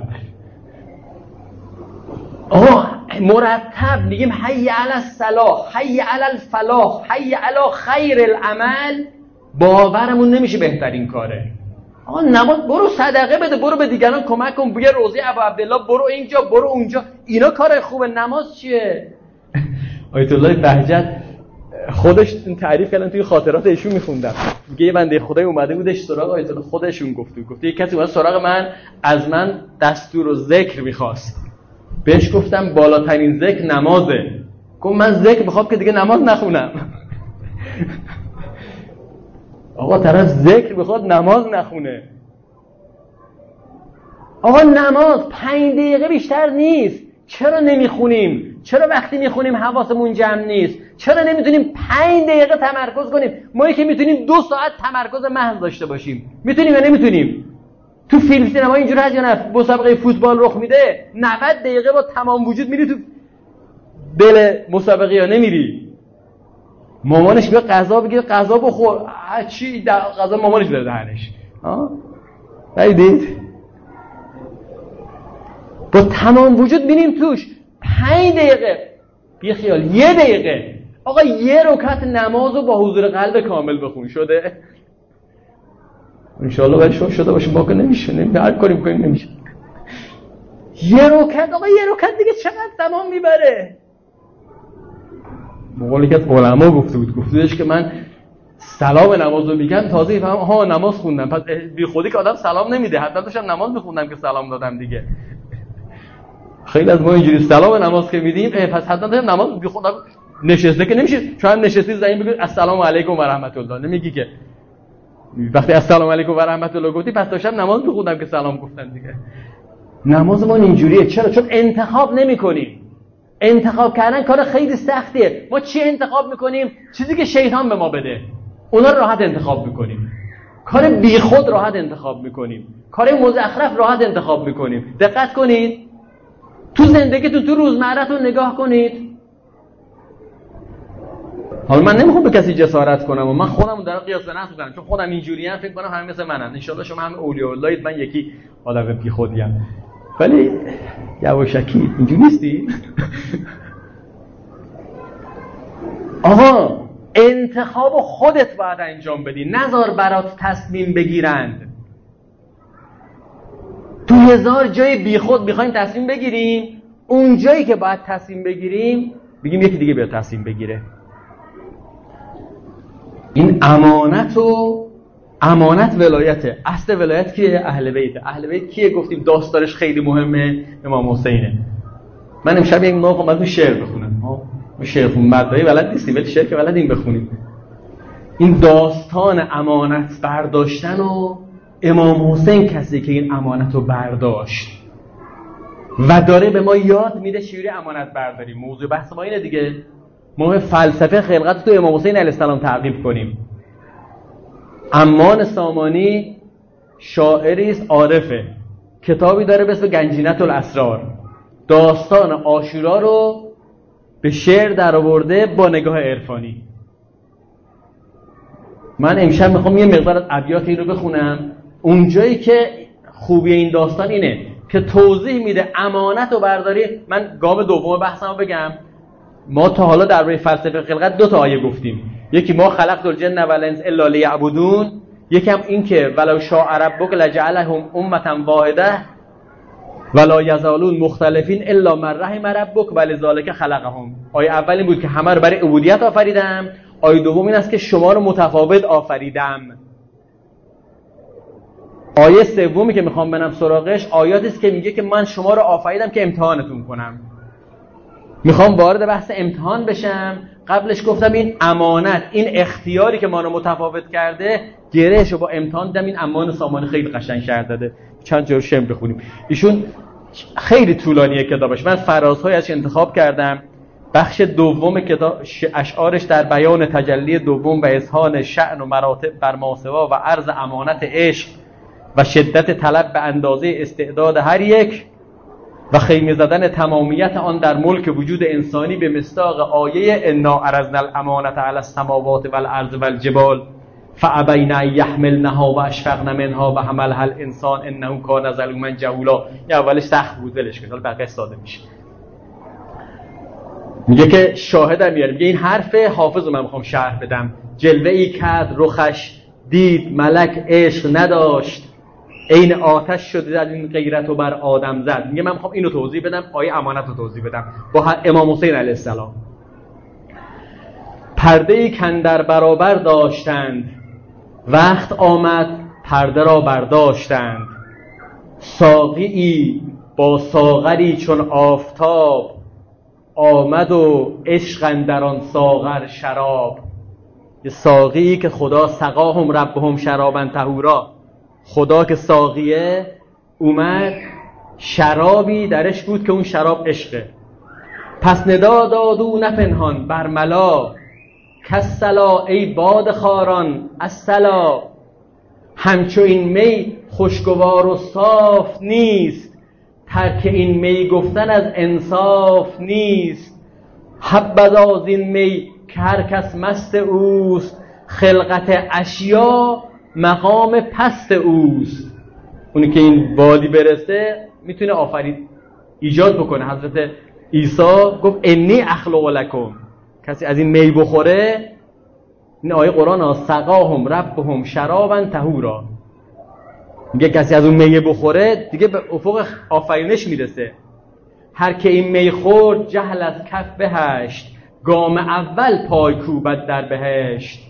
آقا مرتب میگیم حی علی الصلاح، حی علی الفلاح، حی علی خیر العمل. باورمون نمیشه بهترین کاره. آقا نماز برو صدقه بده، برو به دیگران کمک کن، بیا روزه ابو عبدالله، برو اینجا برو اونجا، اینا کار خوبه. نماز چیه؟ آیت الله بهجت خودش تعریف کردن توی خاطرات ایشون میخوندم، میگه یه بنده خدای اومده بودش سراغ آیت الله، خودشون گفته گفته یک کسی اومد سراغ من از من دستور و ذکر میخواست، بهش گفتم بالاترین ذکر نمازه. گفت من ذکر میخوام که دیگه نماز نخونم. آقا طرف ذکر میخواد نماز نخونه. آقا نماز پنج دقیقه بیشتر نیست، چرا نمیخونیم؟ چرا وقتی میخونیم حواسمون جمع نیست؟ چرا نمیتونیم پنج دقیقه تمرکز کنیم؟ ما که میتونیم دو ساعت تمرکز محض داشته باشیم، میتونیم یا نمیتونیم؟ تو فیلم سینما اینجوری هست یا نه؟ مسابقه فوتبال رخ میده نود دقیقه با تمام وجود میری تو دل مسابقه یا نمیری؟ مامانش بیا غذا بگیر، غذا بخور، چی غذا مامانش داره دهنش. ها دیدید؟ با تمام وجود میریم توش. پنج دقیقه بی خیال، یه دقیقه آقا یه رکعت نمازو با حضور قلب کامل بخون، شده؟ انشاءالله ولی شما شده باشه، باقی نمیشه، نمی هر کاری میکنیم نمیشه. یه رکعت آقا، یه رکعت دیگه چقدر زمان میبره؟ مقاله که از علما گفته بود، گفته بودش که من سلام نمازو میگم تازه فهم ها نماز خوندم، پس بی خودی که آدم سلام نمیده، حتما داشتم نماز میخوندم که سلام دادم دیگه. خیلی از ما اینجوری سلام نماز که میدیم پس حتما داشتم نماز بی خودم نشسته که نمیشه، چون نشستی زمین بگو السلام علیکم و رحمت الله، نمیگی که وقتی السلام علیکم و رحمت الله گفتی پس داشتم نماز میخوندم که سلام گفتن دیگه. نماز ما اینجوریه. چرا؟ چون انتخاب نمیکنیم. انتخاب کردن کار خیلی سختیه. ما چی انتخاب میکنیم؟ چیزی که شیطان به ما بده، اونا راحت انتخاب میکنیم. کار بیخود راحت انتخاب میکنیم، کار مزخرف راحت انتخاب میکنیم. دقت کنید تو زندگیتون، تو روزمره‌تون نگاه کنید. حالا من نمیخوام به کسی جسارت کنم و من خودم در قیاس نفس میکنم، چون خودم اینجوریم، فکر کنم همه مثل منن. ان شاءالله شما هم اولیاء اللهید، من یکی آدم بیخودیم، ولی یواشکی اینجوری نیستی. آقا انتخاب خودت باید انجام بدی، نذار برات تصمیم بگیرند. تو هزار جای بیخود میخوایم تصمیم بگیریم، اون جایی که باید تصمیم بگیریم بگیم یکی دیگه بیا تصمیم بگیره. این امانت و امانت ولایته. اصل ولایت کیه؟ اهل بیت. اهل بیت کیه؟ گفتیم داستانش خیلی مهمه، امام حسینه. من امشب یک موقع اومدم شعر بخونم، ها شعر خون مدعی بلد نیستیم، ولی شعر که بلدیم بخونیم. این داستان امانت برداشتن و امام حسین کسی که این امانت رو برداشت و داره به ما یاد میده چجوری امانت برداریم. موضوع بحث ما اینه دیگه، ما فلسفه خلقت تو امام حسین علیه السلام تعقیب کنیم. امان سامانی شاعری است عارفه، کتابی داره به اسم گنجینة الاسرار، داستان عاشورا رو به شعر در آورده با نگاه عرفانی. من امشب میخوام یه مقدار از ابیات این رو بخونم. اونجایی که خوبی این داستان اینه که توضیح میده امانت رو برداری. من گام دوم بحثم رو بگم. ما تا حالا درباره فلسفه خلقت دو تا آیه گفتیم، یکی ما خلقت الجن والانس الا لیعبدون، یکم این که ولو شاء ربک لجعلهم امه واحده ولا یزالون مختلفین الا من رحم ربک ولذالک خلقهم. آیه اول این بود که همه رو برای عبودیت آفریدم، آیه دوم این است که شما رو متفاوت آفریدم. آیه سومی که میخوام برم سراغش آیاتی است که میگه که من شما رو آفریدم که امتحانتون کنم. میخوام وارد بحث امتحان بشم. قبلش گفتم این امانت، این اختیاری که ما رو متفاوت کرده، گرهشو با امتحان دیدم. این امان سامانی خیلی قشنگ شرح داده. چند جور شعر بخونیم. ایشون خیلی طولانیه کتابش، من فرازهای ازش انتخاب کردم. بخش دوم کتاب اشعارش در بیان تجلی دوم و اذهان شأن و مراتب بر ماسوا و عرض امانت عشق و شدت طلب به اندازه استعداد هر یک و خیمه زدن تمامیت آن در ملک وجود انسانی به مصداق آیه انا عرضنا الامانة علی السماوات والارض والجبال فابین ان یحملنها و اشفقن منها و حملها الانسان انه کان ظلوما جهولا. یا اولش سخت بود ولش کن، حالا بقیه ساده میشه. میگه که شاهدم میاره، میگه این حرف حافظ رو من میخوام شرح بدم. جلوه ای کرد رخش دید ملک عشق نداشت، عین آتش شده از این غیرت و بر آدم زد. میگه من میخوام اینو توضیح بدم، آیه امانت رو توضیح بدم با امام حسین علیه السلام. پرده‌ای کاندر برابر داشتند، وقت آمد پرده را برداشتند. ساقیی با ساغری چون آفتاب، آمد و عشق اندر آن ساغر شراب. یه ساقیی که خدا سقاهم ربهم شرابا طهورا، خدا که ساقیه اومد شرابی درش بود که اون شراب عشقه. پس ندا داد او نپنهان برملا، کالصلا ای باد خاران الصلا. همچو این می خوشگوار و صاف نیست، ترک این می گفتن از انصاف نیست. حبذا از این می که هر کس مست اوست، خلقت اشیا مقام پست اوست. اونی که این وادی برسه میتونه آفرید ایجاد بکنه. حضرت عیسی گفت انی اخلق لکم، کسی از این می بخوره، این آیه قرآن ها، سقاهم ربهم شرابا طهورا، میگه کسی از اون می بخوره دیگه به افق آفرینش میرسه. هر که این می خورد جهل از کف بهشت، گام اول پای کوبد در بهشت.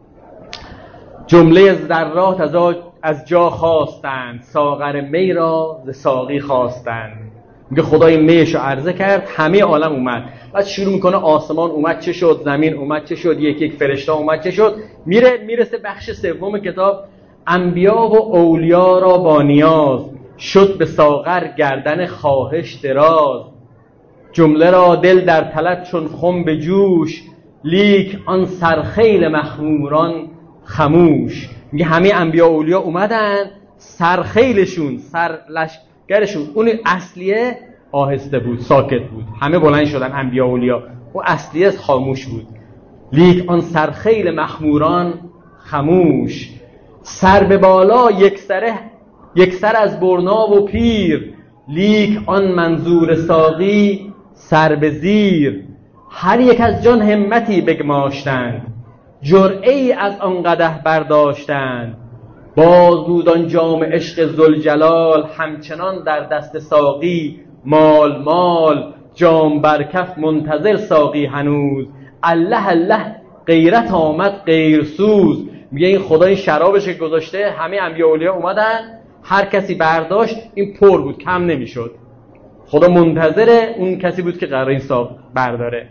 جمله ذرات از از جا خواستند، ساغر می را ز ساقی خواستند. میگه خدا این میش رو عرضه کرد، همه عالم اومد. بعد شروع میکنه آسمان اومد چه شد، زمین اومد چه شد، یک یک فرشته اومد چه شد. میره میرسه بخش سوم کتاب، انبیا و اولیا را با نیاز، شد به ساغر گردن خواهش دراز. جمله را دل در طلب چون خم به جوش، لیک آن سرخیل مخموران خموش. میگه همه انبیا و اولیا اومدن، سرخیلشون سر لشکرشون اون اصلیه آهسته بود، ساکت بود. همه بلند شدن انبیا و اولیا، اون اصلیه خاموش بود. لیک آن سرخیل مخموران خموش. سر به بالا یک سره یک سر از برنا و پیر، لیک آن منظور ساقی سر به زیر. هر یک از جان همتی بگماشتند، جرعه‌ای از آن قدح برداشتند. باز بود آن جام عشق ذوالجلال، همچنان در دست ساقی مال مال. جام بر کف منتظر ساقی هنوز، الله الله غیرت آمد غیرسوز. میگه این خدا این شرابش گذاشته، همه انبیا و اولیا اومدن، هر کسی برداشت این پر بود، کم نمیشد. خدا منتظر اون کسی بود که قرار این ساق برداره.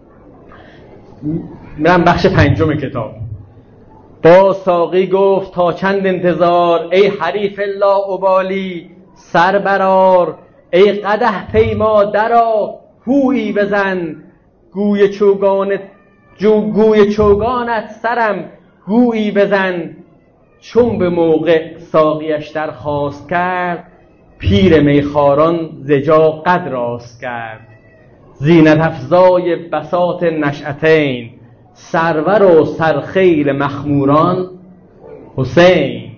میرم بخش پنجم کتاب. با ساقی گفت تا چند انتظار، ای حریف لا ابالی سر برار. ای قدح پیما درا هویی بزن، گوی چوگان جو گوی چوگانت سرم گویی بزن. چون به موقع ساقیش درخواست کرد، پیر میخواران زجا قد راست کرد. زینت افزای بساط نشأتین، سرور و سرخیل مخموران حسین.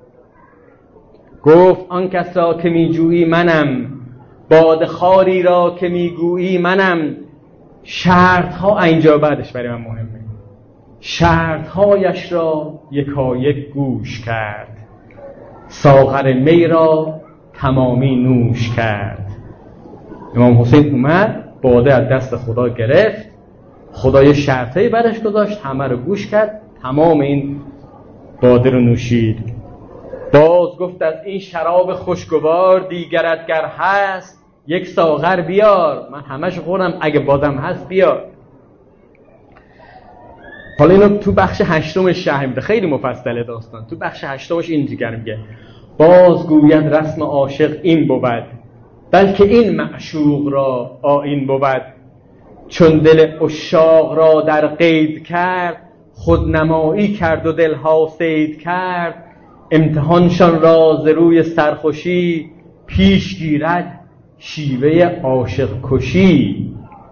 گفت آن کس را که می جویی منم، باد خاری را که می گویی منم. شرط ها اینجا بعدش برای من مهمه. شرط هایش را یکایک گوش کرد، ساغر می را تمامی نوش کرد. امام حسین اومد، باده از دست خدا گرفت، خدا یه شرطه‌ای برش گذاشت، همه رو گوش کرد، تمام این باده رو نوشید. باز گفت از این شراب خوشگوار، دیگرت گر هست یک ساغر بیار. من همش خوردم، اگه بازم هست بیار. حالا اینو تو بخش هشتمش شرح میده، خیلی مفصله داستان. تو بخش هشتمش این دیگر میگه باز گوید رسم عاشق این بود، بلکه این معشوق را آیین بود. چون دل عشاق را در قید کرد، خودنمایی کرد و دلها صید کرد. امتحانشان را ز روی سرخوشی، پیش گیرد شیوه عاشق کشی.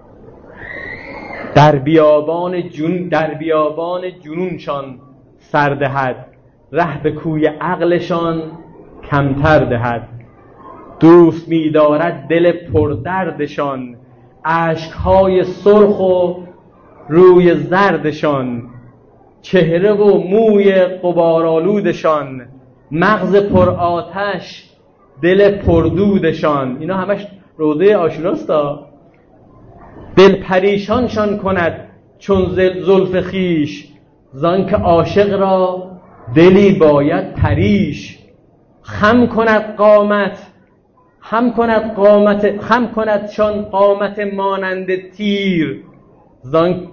در بیابان جنون در بیابان جنونشان سر دهد، ره به کوی عقلشان کمتر دهد. دوست می‌دارد دل پردردشان، اشک‌های سرخ و روی زردشان. چهره و موی غبارآلودشان، مغز پر آتش، دل پردودشان، اینا همش روضه آشوراستا. دل پریشانشان کند چون زلف خیش، زان که عاشق را دلی باید پریش. خم کند قامت خم کند قامت خم کندشان قامت مانند تیر، زان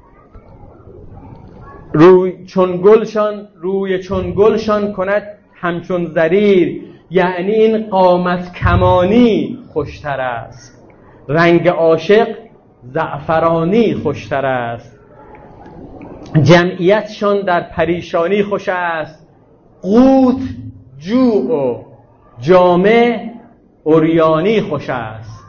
روی چون گلشان روی چون گلشان کند همچون زریر. یعنی این قامت کمانی خوشتر است، رنگ عاشق زعفرانی خوشتر است. جمعیتشان در پریشانی خوش است، قوت جوع و جامه عریانی خوش است.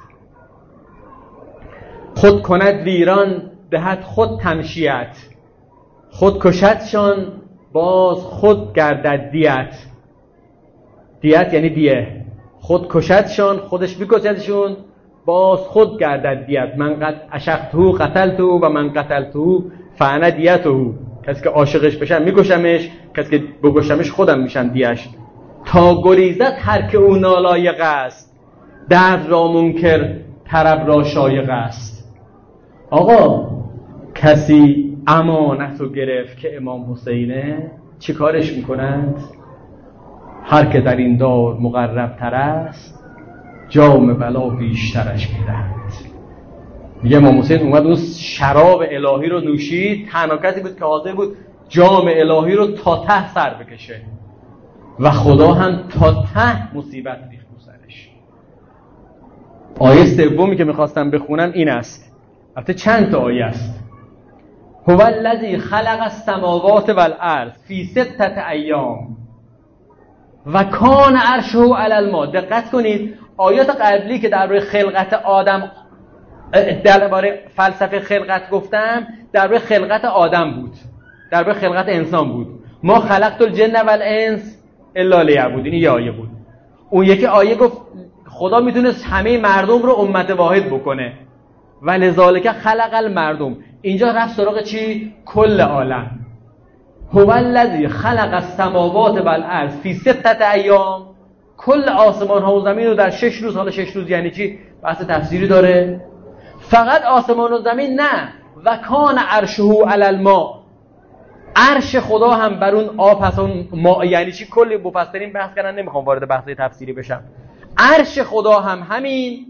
خود کند ویران دهد خود تمشیت، خود کشدشان باز خود گردد دیت. دیت یعنی دیه. خود کشدشان، خودش بکشدشون، باز خود گردد دیت. من قد اشقته قتلته و من قتلته فانا دیته. کسی که عاشقش بشم میکشمش، کسی که بکشمش خودم میشم دیش. تا گریزت هر که او نالایق است، درد را منکر طرب را شایق است. آقا کسی امانت رو گرفت که امام حسینه، چی کارش میکنند؟ هر که در این دار مقرب تر است، جام بلا بیشترش میدهند. میگه امام حسین اومد اون شراب الهی رو نوشید، تنها کسی بود که حاضر بود جام الهی رو تا ته سر بکشه و خدا هم تا ته مصیبت ریخت رو سرش. آیه سومی که میخواستم بخونم این است. البته چند تا آیه است. هو الذی خلق السماوات والارض فی ستة ایام و کان عرشه علی الماء. دقت کنید آیات قبلی که درباره خلقت آدم، درباره فلسفه خلقت گفتم، درباره خلقت آدم بود، درباره خلقت انسان بود. ما خلقت الجن والانس الا لیعبدون، این یه آیه بود. اون یکی آیه گفت خدا میتونست همه مردم رو امت واحد بکنه، ولذالک خلق المردم. اینجا رفت سراغ چی؟ کل عالم. هو الذی خلق السماوات والارض فی ستة ایام. کل آسمان ها و زمین رو در شش روز. حالا شش روز یعنی چی؟ بحث تفسیری داره. فقط آسمان و زمین نه، و کان عرشه علی الماء. عرش خدا هم بر اون آب هست. اون ما یعنی چی؟ کلی مفسرین بحث کردن، نمیخوام وارد بحث تفسیری بشم. عرش خدا هم همین.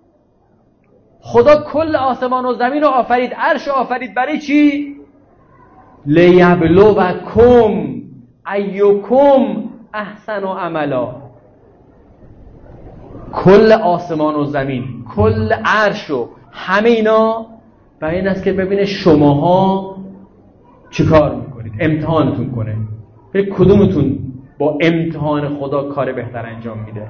خدا کل آسمان و زمین رو آفرید، عرش آفرید برای چی؟ لیبلوکم ایکم احسن عملا. کل آسمان و زمین، کل عرش و همه اینا برای این است که ببینه شماها چی کار میکنید، امتحانتون کنه، ببین کدومتون با امتحان خدا کار بهتر انجام میده.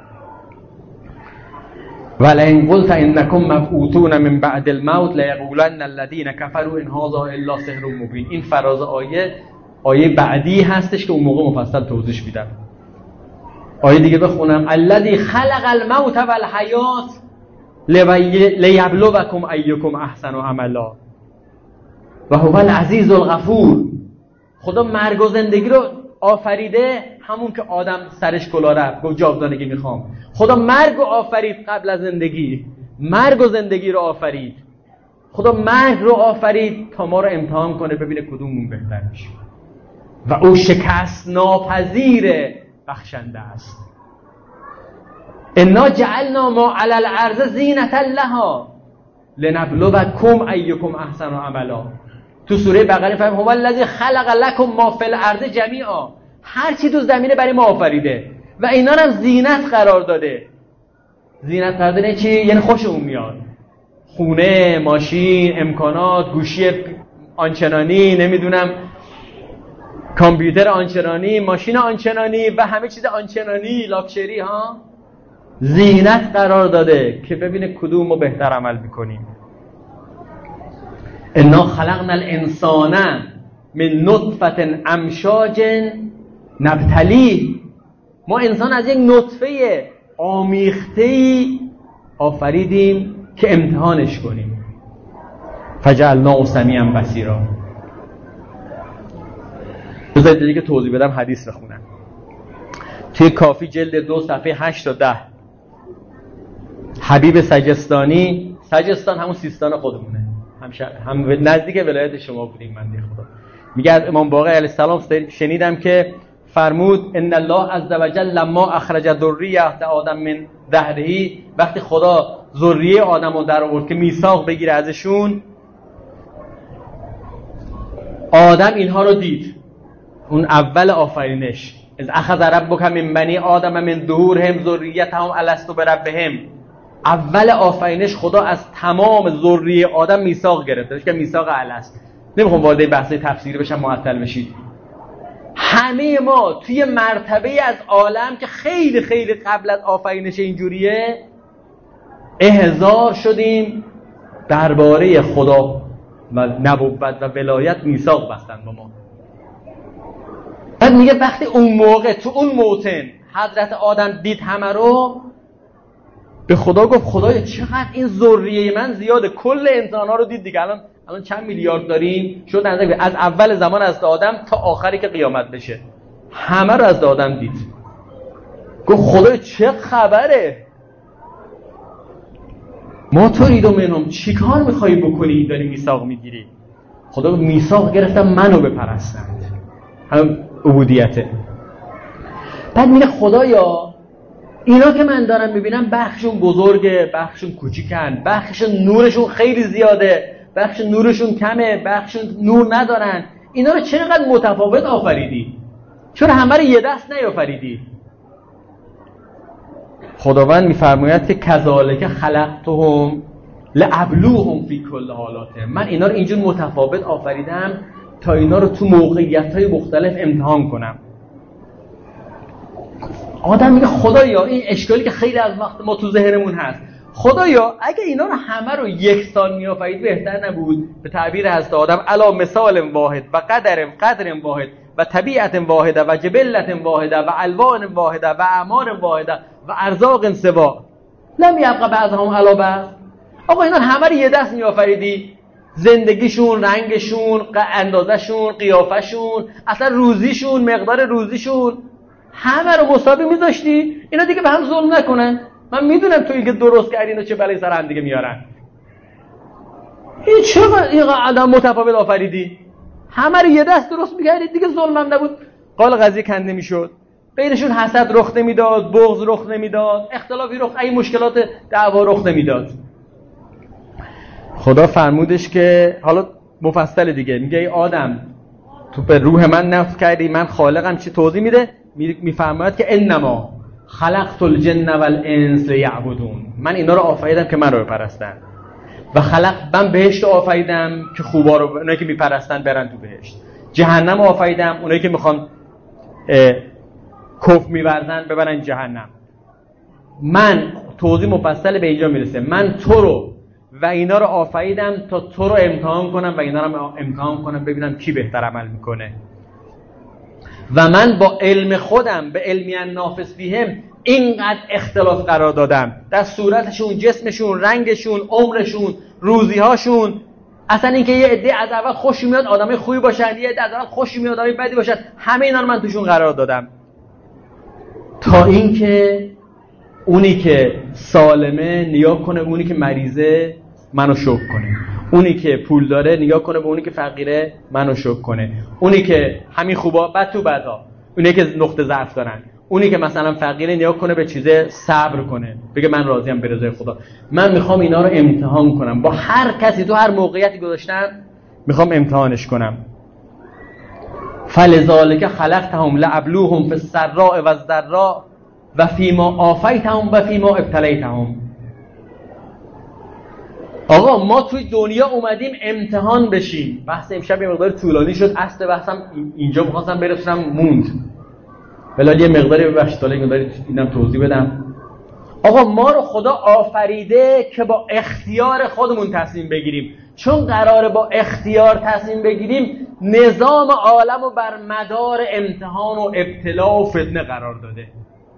ولئن قلت انکم مبعوثون من بعد الموت لیقولن الذین کفروا ان هذا الا سحر مبین. این فراز آیه آیه بعدی هستش که اون موقع مفصل توضیح میدم. آیه دیگه بخونم. الذی خلق الموت والحیات لیبلوکم ایکم احسن عملا و هو العزیز الغفور. خدا مرگ و زندگی رو آفریده، همون که آدم سرش کلاه رفت گفت جاودانگی میخوام. خدا مرگ رو آفرید قبل از زندگی، مرگ و زندگی رو آفرید. خدا مرگ رو آفرید تا ما رو امتحان کنه ببینه کدوممون بهتر میشه. و او شکست ناپذیر بخشنده است. انا جعلنا ما علی الارض زینة لها لنبلوکم ایکم احسن عملا. تو سوره بقره فهم هو الذی خلق لکم ما فی الارض جمیعا. هر چی تو زمینه برای ما آفریده و اینا هم زینت قرار داده. زینت قرار داده چی؟ یعنی خوشمون میاد. خونه، ماشین، امکانات، گوشی آنچنانی، نمیدونم کامپیوتر آنچنانی، ماشین آنچنانی و همه چیز آنچنانی، لاکچری ها، زینت قرار داده که ببینه کدوم رو بهتر عمل میکنیم. انا خلقنا الانسان من نطفه امشاج نبتلیه. ما انسان از یک نطفه آمیخته‌ای آفریدیم که امتحانش کنیم. فجعلناه سمیعا بصیرا. بذارید دیگه که توضیح بدم حدیث بخونم. توی کافی جلد دو صفحه هشت تا ده. حبیب سجستانی، سجستان همون سیستان خودمونه، هم, هم نزدیک ولایت شما بودیم. من دی خدا میگه از امام باقر علیه السلام شنیدم که فرمود ان الله عز وجل لما اخرج ذریه آدم من ظهره، وقتی خدا ذریه آدمو در آورد که میثاق بگیره ازشون، آدم اینها رو دید. اون اول آفرینش، از اخذ ربک من بنی آدم من ظهورهم ذریتهم الست بربهم، اول آفرینش خدا از تمام ذریه آدم میثاق گرفت که میثاق الست. نمیخوام وارد بحث تفسیری بشم معطل بشید. همه ما توی مرتبه از عالم که خیلی خیلی قبل از آفرینش اینجوریه احضار شدیم درباره خدا و نبوت و ولایت میثاق بستن با ما. بعد میگه وقتی اون موقع تو اون موطن حضرت آدم دید همه رو، به خدا گفت خدایا چقدر این ذریه من زیاده، کل انسان ها رو دید دیگه. الان الان چند میلیارد داریم؟ شد از اول زمان از آدم تا آخری که قیامت بشه همه رو از آدم دید. گفت خدایا چه خبره؟ ما تو ریدو منم، چی کار میخوایی بکنی داری میثاق میگیری؟ خدا میثاق گرفتم منو بپرستند، هم عبودیته. بعد میگه خدایا اینا که من دارم میبینم بخششون بزرگه، بخششون کوچیکن، بخششون نورشون خیلی زیاده، بخش نورشون کمه، بخششون نور ندارن. اینا رو چقدر متفاوت آفریدی؟ چرا همه رو یه دست نیافریدی؟ خداوند میفرماید که کذالک خلقتهم لابلوهم فی کل حالاتهم، من اینا رو اینجور متفاوت آفریدم تا اینا رو تو موقعیت‌های مختلف امتحان کنم. آدم میگه خدایا این اشکالی که خیلی از وقت ما تو ذهنمون هست، خدایا اگه اینا رو همه رو یک سال میآفرید بهتر نبود؟ به تعبیر حضرت آدم علا مثال واحد و قدر قدر واحد و طبیعت واحده و جبلت واحده و الوان واحده و اعمار واحده و ارزاق سوا لم یبقى بعضهم علی بعض. آقا اینا همه رو یه دست میآفریدی، زندگیشون، رنگشون، اندازهشون، قیافشون، اصلا روزیشون، مقدار روزیشون، همه رو مساوی میذاشتی اینا دیگه به هم ظلم نکنن. من میدونم تو اینکه درست کردی اینا چه بلایی سر هم دیگه میارن. این چقدر این آدم متفاوت آفریدی، همه رو یه دست درست میکردی دیگه ظلم هم نبود، قال قضیه کنده میشد، بینشون حسد رخ نمیداد، بغض رخ نمیداد، اختلافی رخ، این مشکلات دعوا رخ نمیداد. خدا فرمودش که حالا مفصل دیگه میگه ای آدم تو به روح من نفخ کردی، من خالقم. چی توضیح میده؟ میفرماید که انما خلقت الجن والانس لیعبدون، من اینا رو آفریدم که من رو بپرستن. و خلق من بهشت آفریدم که خوبا رو، اونایی که میپرستن برن تو بهشت. جهنم آفریدم، اونایی که میخوان کفر میورزن ببرن جهنم. من توضیح مفصل به اینجا میرسه، من تو رو و اینا رو آفریدم تا تو رو امتحان کنم و اینا رو امتحان کنم ببینم کی بهتر عمل میکنه. و من با علم خودم به علمی النافس فیهم اینقدر اختلاف قرار دادم در صورتشون، جسمشون، رنگشون، عمرشون، روزیهاشون. اصلا اینکه یه عده از اول خوش میاد آدمای خوبی باشن، یه عده از اول خوش میاد آدمای بدی باشن، همه اینا رو من توشون قرار دادم تا اینکه اونی که سالمه نگاه کنه اونی که مریضه منو شکر کنه، اونی که پول داره نگاه کنه به اونی که فقیره منو شکر کنه، اونی که همین خوبا بد تو بدها، اونی که نقطه ضعف دارن، اونی که مثلا فقیره نگاه کنه به چیزه صبر کنه بگه من راضیم به رضای خدا. من میخوام اینا رو امتحان کنم، با هر کسی تو هر موقعیتی گذاشتم میخوام امتحانش کنم. فلذالک خلقتهم لابلوهم فی السراء و الضراء و فیما آفیتهم و فیما ابتلیتهم. آقا ما توی دنیا اومدیم امتحان بشیم. بحث امشب یه مقدار طولانی شد، اصل بحثم اینجا می‌خواستم برسونم موند، ولی یه مقداری ببخشید تا یه مقداری اینم توضیح بدم. آقا ما رو خدا آفریده که با اختیار خودمون تصمیم بگیریم. چون قراره با اختیار تصمیم بگیریم، نظام عالم رو بر مدار امتحان و ابتلا و فتنه قرار داده.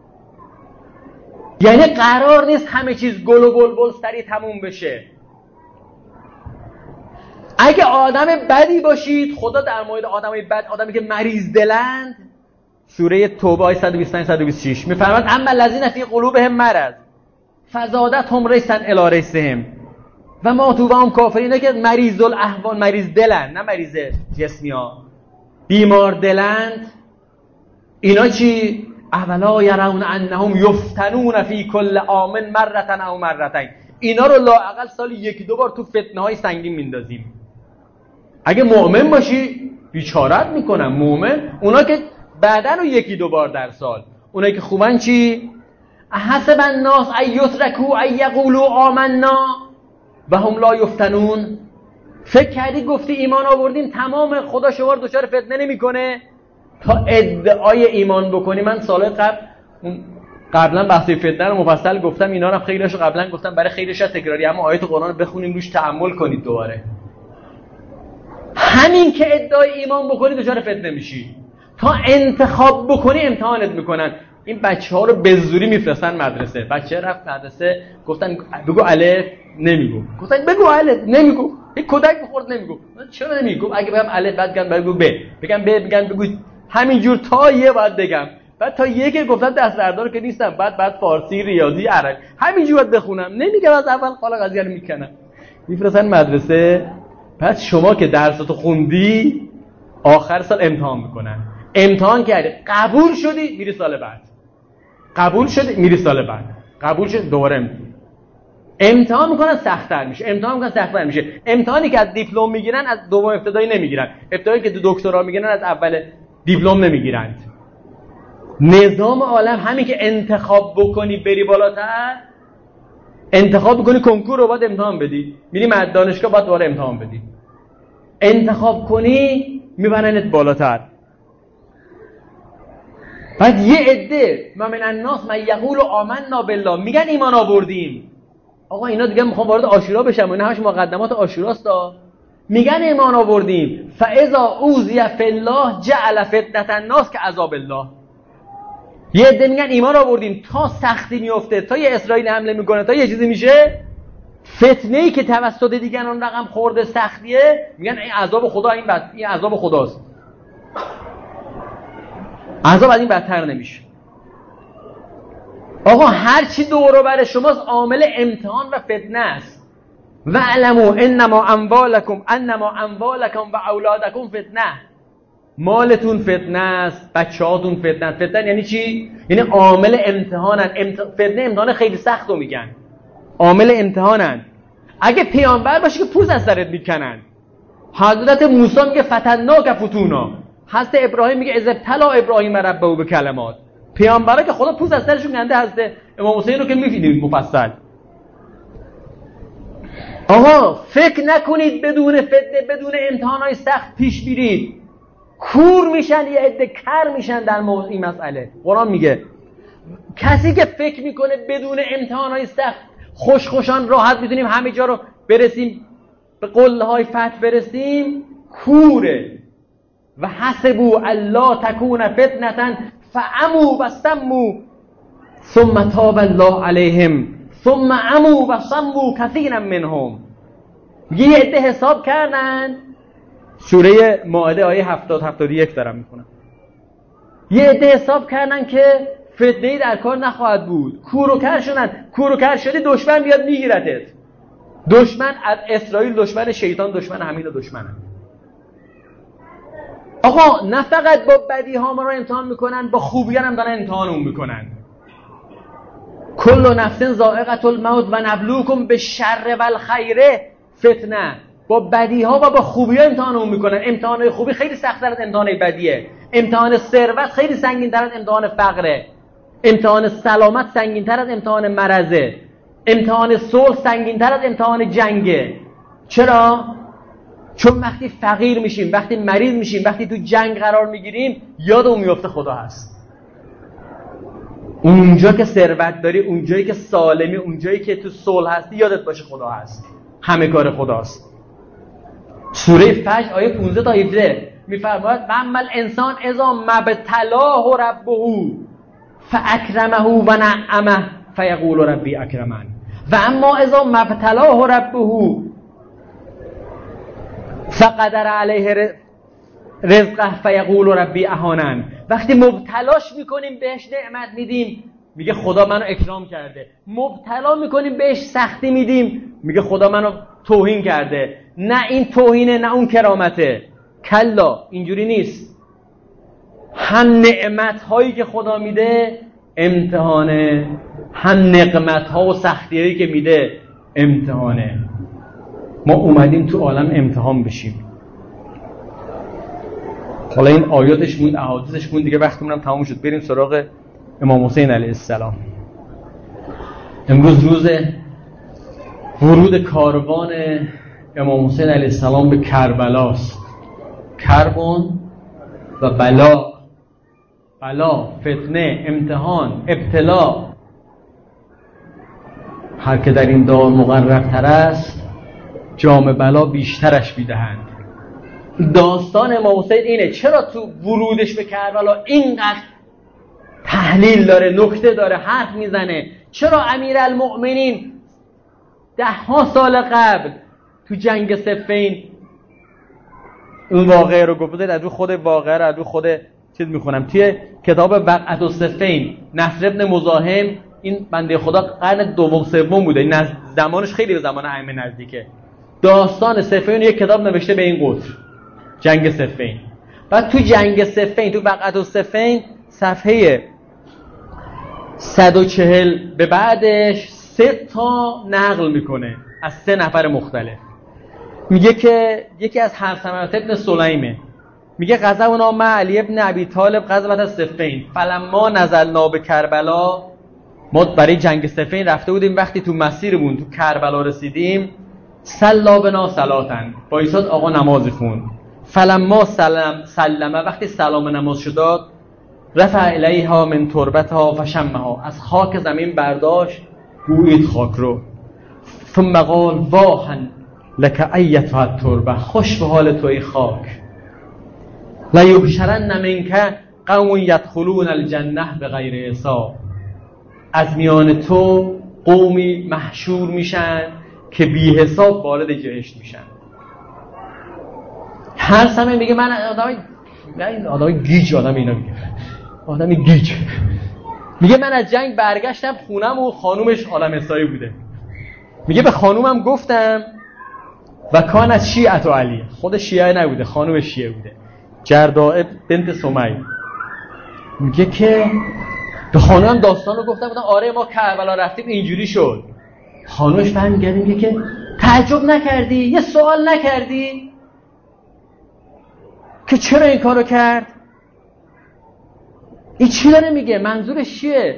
یعنی قرار نیست همه چیز گل و بلبل سری تموم بشه. اگه آدم بدی باشید، خدا در مورد آدمای بد، آدمی که مریض دلند، سوره توبه آیه صد و بیست و پنج صد و بیست و شش میفرماد اما الذین فی قلوبهم مرض فزادتهم رجسا الی رجسهم و ماتوا وهم کافرین، که مریض الاحوال، مریض دلن، نه مریض جسمی ها، بیمار دلند. اینا چی؟ اولا یرون انهم یفتنون فی کل عام مرة او مرتين، اینا رو لااقل سالی یکی دو بار تو فتنه های سنگین میندازیم. اگه مؤمن باشی بیچارت میکنن. مؤمن اونا که بعدن رو یکی دو بار در سال. اونایی که خوبن چی؟ حسب الناس ان یترکوا ان یقولوا آمنا و هم لا یفتنون. فکر کردی گفتی ایمان آوردیم تمام خدا شما رو دچار فتنه نمیکنه تا ادعای ایمان بکنی؟ من سال قبل قبلا بحث فتنه رو مفصل گفتم، اینا رو خیلیشو قبلا گفتم، برای خیلیش تکراری، اما آیات قرآن رو بخونیم روش تأمل کنید دوباره. همین که ادعای ایمان بکنی دچار فتنه میشی. تا انتخاب بکنی امتحانت میکنن. این بچه ها رو به زوری میفرستن مدرسه. بچه رفت مدرسه گفتن بگو الف، نمیگو. گفتن بگو الف، نمیگو. یک کودک بخورد نمیگو. چرا نمیگو؟ اگه بگم الف بعد بگم بگو ب، بگم ب بگم بگو همینجور تا یه بعد بگم. بعد تا یه که گفتم دست بردار که نیستم، بعد بعد فارسی، ریاضی، عربی همینجور باید بخونم. نمیگم از اول حالا قضیه رو میکنم. میفرستن مدرسه. بعد شما که درستو خوندی آخر سال امتحان میکنن. امتحان کردی قبول شدی میری سال بعد، قبول شدی میری سال بعد، قبول شدی دوباره امتحان. امتحان میکنن سخت‌تر میشه، امتحان میکنن سخت‌تر میشه. امتحانی که از دیپلم میگیرن از دوم ابتدایی نمیگیرن، ابتدایی که تو دکترا میگیرن از اول دیپلم نمیگیرن. نظام عالم همین که انتخاب بکنی بری بالاتر، انتخاب بکنی کنکور رو باید امتحان بدی، میری مد دانشگاه باید دوباره امتحان بدی، انتخاب کنی میبرنت بالاتر. بعد یه عده من من الناس من یقول آمنا بالله، میگن ایمان آوردیم. آقا اینا دیگه میخوام وارد عاشورا بشم، اینا همش مقدمات عاشوراست. میگن ایمان آوردیم فاذا اوذی فی الله جعل فتنة الناس کعذاب الله. یه عده میگن ایمان آوردیم تا سختی میفته، تا یه اسرائیل حمله میکنه، تا یه چیزی میشه، فتنه‌ای که توسط دیگران رقم خورده سختیه، میگن این عذاب خدا، این بد، این عذاب خداست. عذاب از این بدتر نمیشه. آقا هر چی دور و بر شماست عامل امتحان و فتنه است. واعلموا انما اموالکم انما اموالکم و اولادکم فتنه. مالتون فتنه است، بچه‌هاتون فتنه است. فتنه یعنی چی؟ یعنی عامل امتحانن. امت... فتنه امتحان خیلی سختو میگن، عامل امتحانن. اگه پیامبر باشه که پوست از سرت میکنن. حضرت موسی میگه فتناک فتونا، حضرت ابراهیم میگه اذ ابتلی ابراهیم ربه به کلمات. پیامبرا که خدا پوست از سرشون کنده. حضرت امام حسین رو که میفهمید مفصل. آقا فکر نکنید بدون فتنه بدون امتحانات سخت پیش برید. کور میشن، یه عده کر میشن در موضوع این مسئله. قرآن میگه کسی که فکر میکنه بدون امتحانات سخت خوش خوشان راحت میتونیم همه جا رو برسیم، به قله های فتح برسیم، کوره. و حسبوا الا تکون فتنة فعموا وصموا ثم تاب الله علیهم ثم عموا وصموا كثیرا منهم. یه عده حساب کردن، سوره مائده آیه هفتاد هفتاد و یک دارم میخونم. یه عده حساب کردن که فتنه‌ای در کار نخواهد بود، کور و کر شدن. کور و کر شدی دشمن بیاد میگیرتت. دشمن از اسرائیل دشمن، شیطان دشمن، همین دشمنن. آقا نه فقط با بدی ها ما رو امتحان میکنن، با خوبیان هم دارن امتحانمون میکنن. کل نفس ذائقة الموت و نبلوکم بالشر والخیر فتنه. با بدی ها و با خوبی ها امتحانمون میکنن. امتحان خوبی خیلی سخت‌تر از امتحان بدیه. امتحان ثروت خیلی سنگین‌تر از امتحان فقره. امتحان سلامت سنگین‌تر از امتحان مرضه. امتحان صلح سنگین‌تر از امتحان جنگه. چرا؟ چون وقتی فقیر میشیم، وقتی مریض میشیم، وقتی تو جنگ قرار میگیریم، یادمون میفته خدا هست. اونجا که ثروت داری، اونجایی که سالمی، اونجایی که تو صلح هستی، یادت باشه خدا هست. همه کار خداست. سوره فجر آیه پانزده تا هفده میفرماید اما الانسان اذا مبتلاه ربه فاکرمه و نعمه فیقول ربی اکرمن و اما اذا مبتلاه ربه فقدر علیه رزقه فیقول ربی اهانن. وقتی مبتلاش میکنیم بهش نعمت میدیم میگه خدا منو اکرام کرده. مبتلا میکنیم بهش سختی میدیم میگه خدا منو توهین کرده. نه این توهینه نه اون کرامته. کلا اینجوری نیست. هم نعمت هایی که خدا میده امتحانه، هم نقمت ها و سختی هایی که میده امتحانه. ما اومدیم تو عالم امتحان بشیم. حالا این آیاتش بود، احادیثش بود دیگه، وقتمونم تمام شد. بریم سراغ امام حسین علیه السلام. امروز روز ورود کاروان امام حسین علیه السلام به کربلاست. کربون و بلا، بلا، فتنه، امتحان، ابتلا. هر که در این دار مقررتر است جام بلا بیشترش بیدهند. داستان امام حسین اینه. چرا تو ورودش به کربلا اینقدر تحلیل داره، نکته داره، حرف میزنه؟ چرا امیرالمؤمنین ده ها سال قبل تو جنگ صفین اون واقعه رو گفته؟ از رو خود واقعه رو از رو خود چیز میخونم توی کتاب وقعت الصفین، نصر ابن مزاحم. این بنده خدا قرن دوم سوم بوده، این زمانش خیلی به زمان ائمه نزدیکه. داستان صفین یک کتاب نوشته به این قطر، جنگ صفین. بعد تو جنگ صفین، تو وقعت الصفین، صفحه صد و چهل به بعدش سه تا نقل میکنه از سه نفر مختلف. میگه که یکی از حرثمه ابن سلیمه، میگه غزونا مع علی ابن ابی طالب غزوه الصفین فلما نزلنا به کربلا. ما برای جنگ صفین رفته بودیم، وقتی تو مسیرمون تو کربلا رسیدیم صلا بنا صلاتن، با ایساد آقا نمازی خوند. فلما سلم سلمه، وقتی سلام نماز شد داد، رفع الیها من تربتها فشمها، از خاک زمین برداشت بویید خاک رو. ثم قال واهن لک ایتها التربه، خوش به حال توی خاک. لا یحشرن منک قوم یدخلون الجنه بغیر حساب، از میان تو قومی محشور میشن که بی حساب وارد جهشت میشن. هر سمه میگه من آدمای این آدمای گیج، آدم اینا میگه آدمی گیج. میگه من از جنگ برگشتم خونم و خانومش عالم اسایی بوده. میگه به خانومم گفتم و کان از شیعت و علی، خود شیعه نبوده، خانوم شیعه بوده، جرداء بنت سمی. میگه که به خانومم داستان رو گفتم، بودم آره ما کربلا رفتیم اینجوری شد. خانومش فهمیده، میگه که تعجب نکردی؟ یه سوال نکردی که چرا این کارو کرد؟ این چی داره میگه؟ منظورش چیه؟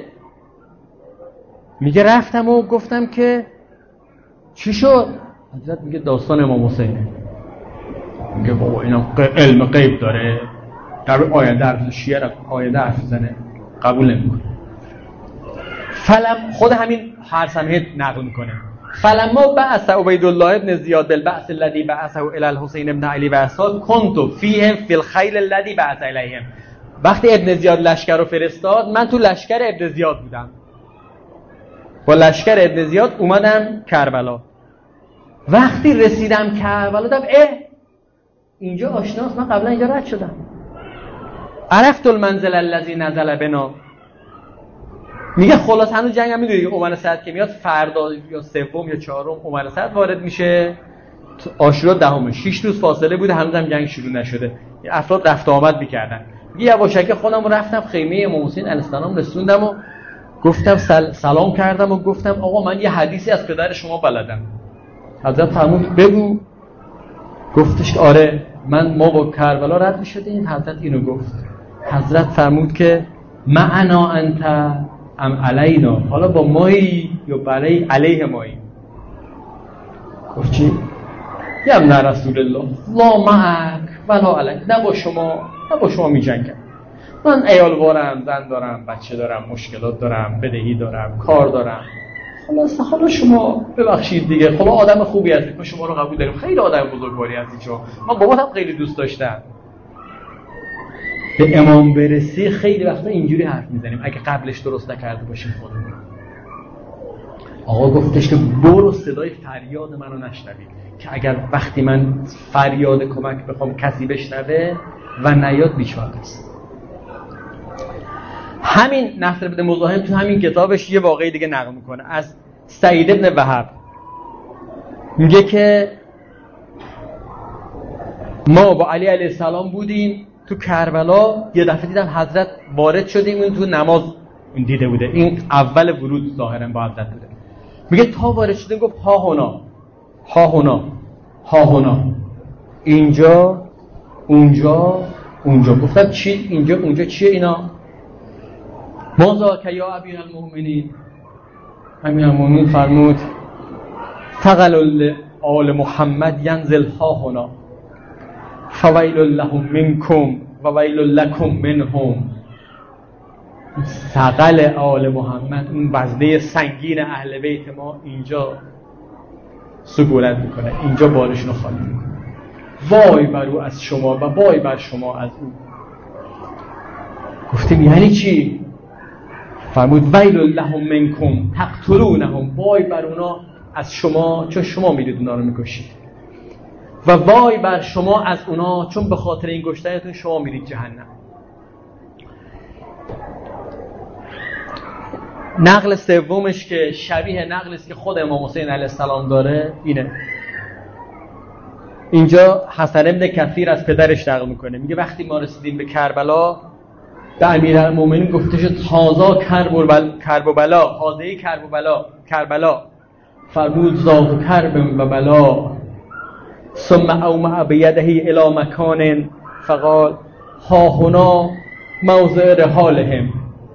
میگه رفتم و گفتم که چی شد؟ حضرت میگه داستان امام حسینه. میگه بابا اینا علم غیب داره، در آینده حرف شیعه را آینده حرف زنه قبول نمیکنه. فلم خود همین حرسمه نقل میکنه. فلما بعث عبیدالله ابن زیاد بالبعث الذي بعثه الى الحسین ابن علی و اصحاب كنت فیهم فی الخیل الذي بعث الیهم. وقتی ابن زیاد لشکر رو فرستاد من تو لشکر ابن زیاد بودم، با لشکر ابن زیاد اومدم کربلا. وقتی رسیدم کربلا دیدم اه اینجا آشناست، من قبلا اینجا رد شدم. عرفت المنزل الذي نزل بنا. میگه خلاص هنوز جنگ هم میدونی که عمر سعد که میاد فردا یا سوم یا چهارم عمر سعد وارد میشه، عاشورا دهم، شش روز فاصله بوده، هنوز هم جنگ شروع نشده. افراد رفت آمد میکردن. میگه یواشکی خودم رفتم خیمه امام حسین علیه السلام رسوندم و گفتم سل... سلام کردم و گفتم آقا من یه حدیثی از پدر شما بلدم. حضرت فرمود بگو. گفتش آره من ما با کربلا رد میشدیم. حضرت اینو گفت. حضرت فرمود که معنا انت ام علینا، حالا با مایی یا برای علیه مایی؟ گفت چی؟ یا ابن رسول الله لا معک ولا علیک، نه با شما نه با شما می جنگم. من عیال وارم، زن دارم، بچه دارم، مشکلات دارم، بدهی دارم، کار دارم. خلاص حالا شما ببخشید دیگه، خب آدم خوبی هستید، ما شما رو قبول داریم، خیلی آدم بزرگواری هستید شما، من باباتم خیلی دوست داشتم. به امام برسی خیلی وقتا اینجوری حرف میزنیم اگه قبلش درست نکرده باشیم خودمون. آقا گفتش که برو صدای فریاد منو نشنوید، که اگر وقتی من فریاد کمک بخوام کسی بشنوه و نیاد بیچاره است. همین نصر بن مزاحم تو همین کتابش یه واقعی دیگه نقل میکنه از سعید ابن وهب. میگه که ما با علی علیه السلام بودیم تو کربلا، یه دفعه دیدم حضرت وارد شدیم، این تو نماز این دیده بوده، این اول ورود ظاهرا با حضرت بوده. میگه تا وارد شدیم گفت ها هنا ها هنا ها هنا، اینجا اونجا اونجا. گفتم چی اینجا اونجا چیه اینا؟ ما ذاک یا امیر المؤمنین. امیر المؤمنین فرمود ثقل آل محمد ینزل ها هنا فویل لهم منکم و ویل لکم منهم. ثقل آل محمد، اون وزنه سنگین اهل بیت ما اینجا سکونت میکنه، اینجا بارشون رو خالی میکنه. وای بر او از شما و وای بر شما از او. گفتیم یعنی چی؟ فرمود ویل لهم منکم تقتلونهم. وای بر اونا از شما چون شما میرید اونا رو میکشید، و وای بر شما از اونا چون به خاطر این کشتنتون شما میرید جهنم. نقل سومش که شبیه نقلی است که خود امام حسین علیه السلام داره اینه. اینجا حسن ابن کثیر از پدرش نقل میکنه، میگه وقتی ما رسیدیم به کربلا به امیرالمومنین گفته شد هازا کرب و بل... کرب و بلا، هازه کرب و بلا، کربلا. فرمود ذاک کرب و بلا ثم اومع بیده الی مکان فقال ها هنا موضع رحالهم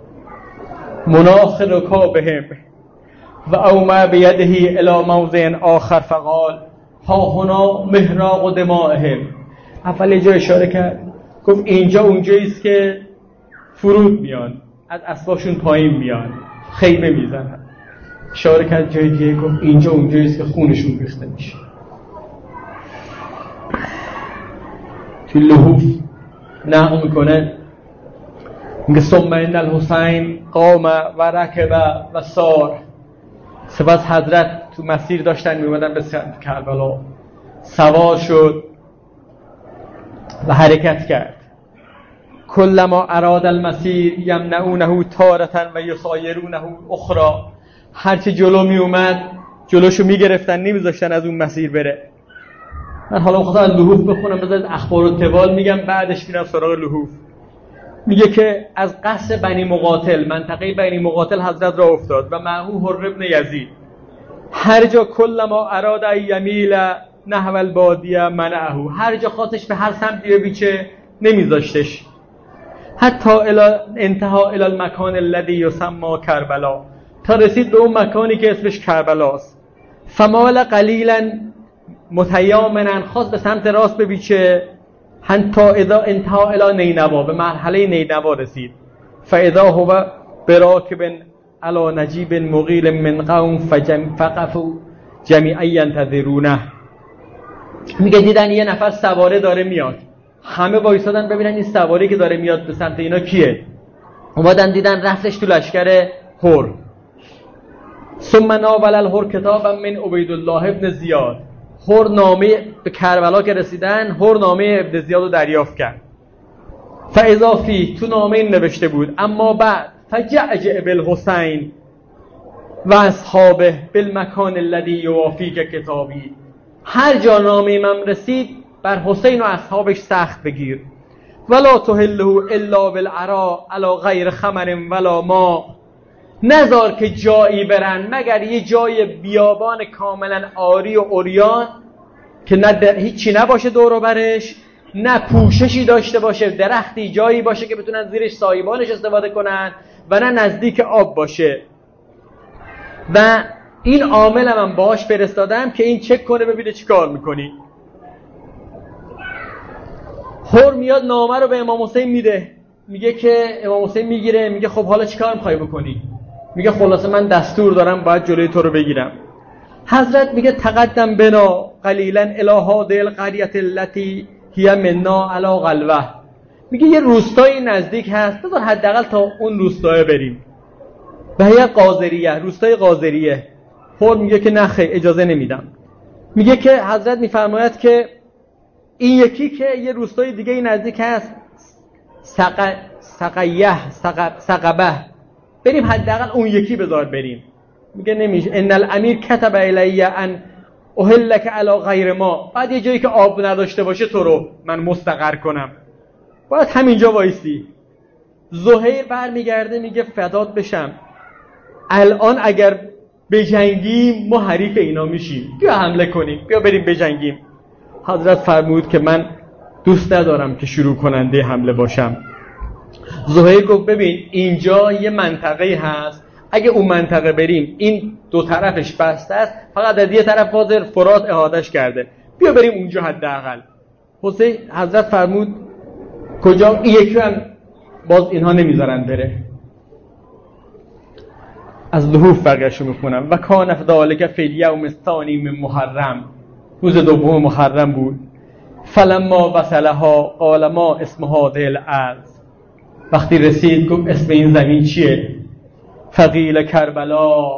مناخ رکابهم و اومع بیده الی موضع آخر فقال ها هنا محراق دمائهم. اول یه جا اشاره کرد گفت اینجا اونجاییست که فرود میان، از اسباشون پایین میان، خیمه میزنن. اشاره کرد جای دیگه گفت اینجا اونجاییست که خونشون ریخته میشه. توی لحوف نقل میکنه میگه ثم ان الحسین قام و رکب و سار. سپس حضرت تو مسیر داشتن میومدن به کربلا، سوار شد و حرکت کرد. کلما اراد المسیر یمنعونه تارةً و یسایرونه اخرى. هرچی جلو می اومد جلوشو میگرفتن، نمیذاشتن از اون مسیر بره. من حالا می‌خواستم از لحوف بخونم، بذارید اخبار و طوال میگم بعدش میرم سراغ لحوف. میگه که از قصر بنی مقاتل، منطقه بنی مقاتل حضرت را افتاد و معهو حر ابن یزید. هر جا کلما اراد یمیل نحو البادیه منعه، هر جا خواستش به هر سمتی بپیچه نمیذاشتش. حتی الی انتها الی المکان الذی یسمى کربلا، تا رسید به اون مکانی که اسمش کربلاست. فمال قلیلا متیامنا، خواست به سمت راست بپیچه. حتی اذا انتها الی نینوا، به مرحله نینوا رسید. فاذا هو براکب علی نجیب مغیل من قوم فقفوا جمیعا ینتظرونه. میگه دیدن یه نفر سواره داره میاد، همه وایسادن ببینن این سواری که داره میاد به سمت اینا کیه. اومدن دیدن رفتش تو لشکر هر. ثم ناول الهر کتابا من عبید الله ابن زیاد. هر نامه به کربلا که رسیدن، هر نامه ابن زیاد رو دریافت کرد. فاذا فیه، تو نامه این نوشته بود اما بعد فجعجع بالحسین و اصحابه بالمکان الذی یوافیک کتابی. هر جا نامه من رسید بر حسین و اصحابش سخت بگیر. ولا تهله الا بالعراء علی غیر خمر ولا ما. نذار که جایی برن مگر یه جای بیابان کاملا آری و عریان که نه هیچی نباشه دور و برش، نه پوششی داشته باشه، درختی جایی باشه که بتونن زیرش سایبانش استفاده کنن، و نه نزدیک آب باشه. و این عامل من باهاش فرستادم که این چک کنه ببینه چی کار میکنی. هر میاد نامه رو به امام حسین میده، میگه که امام حسین میگیره، میگه خب حالا چی کار میخوای بکنی؟ میگه خلاصه من دستور دارم باید جلوی تو رو بگیرم. حضرت میگه تقدم بنا قلیلا الی هذه القريه التي هي منا علی غلوه. میگه یه روستایی نزدیک هست، بذار حداقل تا اون روستای بریم. بهیه قاضریه، روستای قاضریه. هر میگه که نه خیر اجازه نمیدم. میگه که حضرت میفرماید که این یکی که یه روستای دیگه نزدیک هست، سق... سقیه سق... سقبه، بریم حداقل اون یکی بذار بریم. میگه نمیشه. ان الامیر كتب الی ان اهلک علی غیر ما، بعد یه جایی که آب نداشته باشه تو رو من مستقر کنم، باید همینجا وایسی. زهیر برمیگرده میگه فدات بشم، الان اگر بجنگیم ما حریف اینا میشیم، بیا حمله کنیم، بیا بریم بجنگیم. حضرت فرمود که من دوست ندارم که شروع کننده حمله باشم. زهیر گفت ببین اینجا یه منطقه هست، اگه اون منطقه بریم این دو طرفش بسته است، فقط از یه طرف وادر فرات احاطش کرده، بیا بریم اونجا حداقل. حسین حضرت فرمود کجا؟ این یکی هم باز اینها نمیذارن بره. از لحوف بقیه‌شو میخونم. و کان ذالک فی الیوم الثانی من محرم، روز دوم محرم بود. فلما وصلها قال ما اسم هذه الارض، وقتی رسید گفت اسم این زمین چیه؟ فقیل کربلا،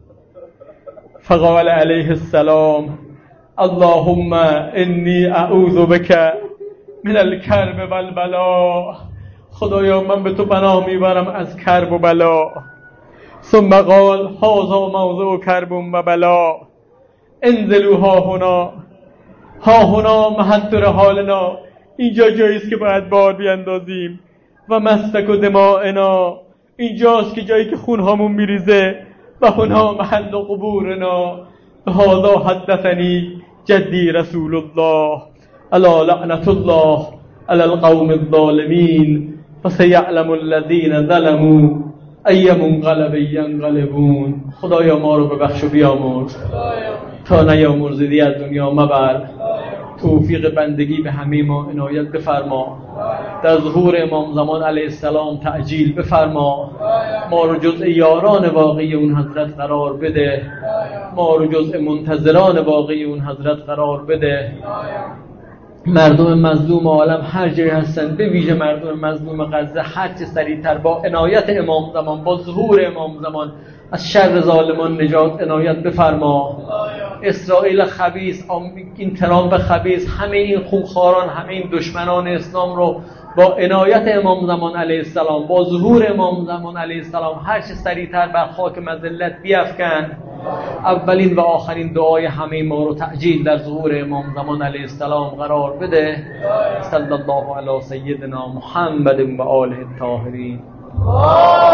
فقال علیه السلام اللهم انی اعوذ بک من الکرب والبلا، خدایا من به تو پناه میبرم از کرب و بلا. ثم قال هذا موضع کرب و بلا، انزلوا ها هنا، ها هنا محط رحالنا، اینجا جایی است که باید بار بیاندازیم. و مسفک و دمائنا، اینجاست که جایی که خون هامون میریزه. و هنا محل قبورنا. هذا حدثنی جدی رسول الله الا لعنت الله علی القوم الظالمین فسیعلم الذین ظلموا ای منقلب ینقلبون. خدایا ما رو ببخش و بیامرز، تا نیامرزیدی از دنیا مبر. توفیق بندگی به همه ما عنایت بفرما، در ظهور امام زمان علیه السلام تعجیل بفرما. ما رو جزء یاران واقعی اون حضرت قرار بده، ما رو جزء منتظران واقعی اون حضرت قرار بده. مردم مظلوم عالم هر جایی هستن، به ویژه مردم مظلوم غزه، هر چه سریعتر با عنایت امام زمان، با ظهور امام زمان از شر ظالمان نجات عنایت بفرما. اسرائیل خبیث، این ترامپ خبیث، همه این خونخواران، همه این دشمنان اسلام رو با عنایت امام زمان علیه السلام، با ظهور امام زمان علیه السلام هر چه سریعتر بر خاک مذلت بیفکن. اولین و آخرین دعای همه ما رو تعجیل در ظهور امام زمان علیه السلام قرار بده. صلی الله علی سیدنا محمد و آله الطاهرین.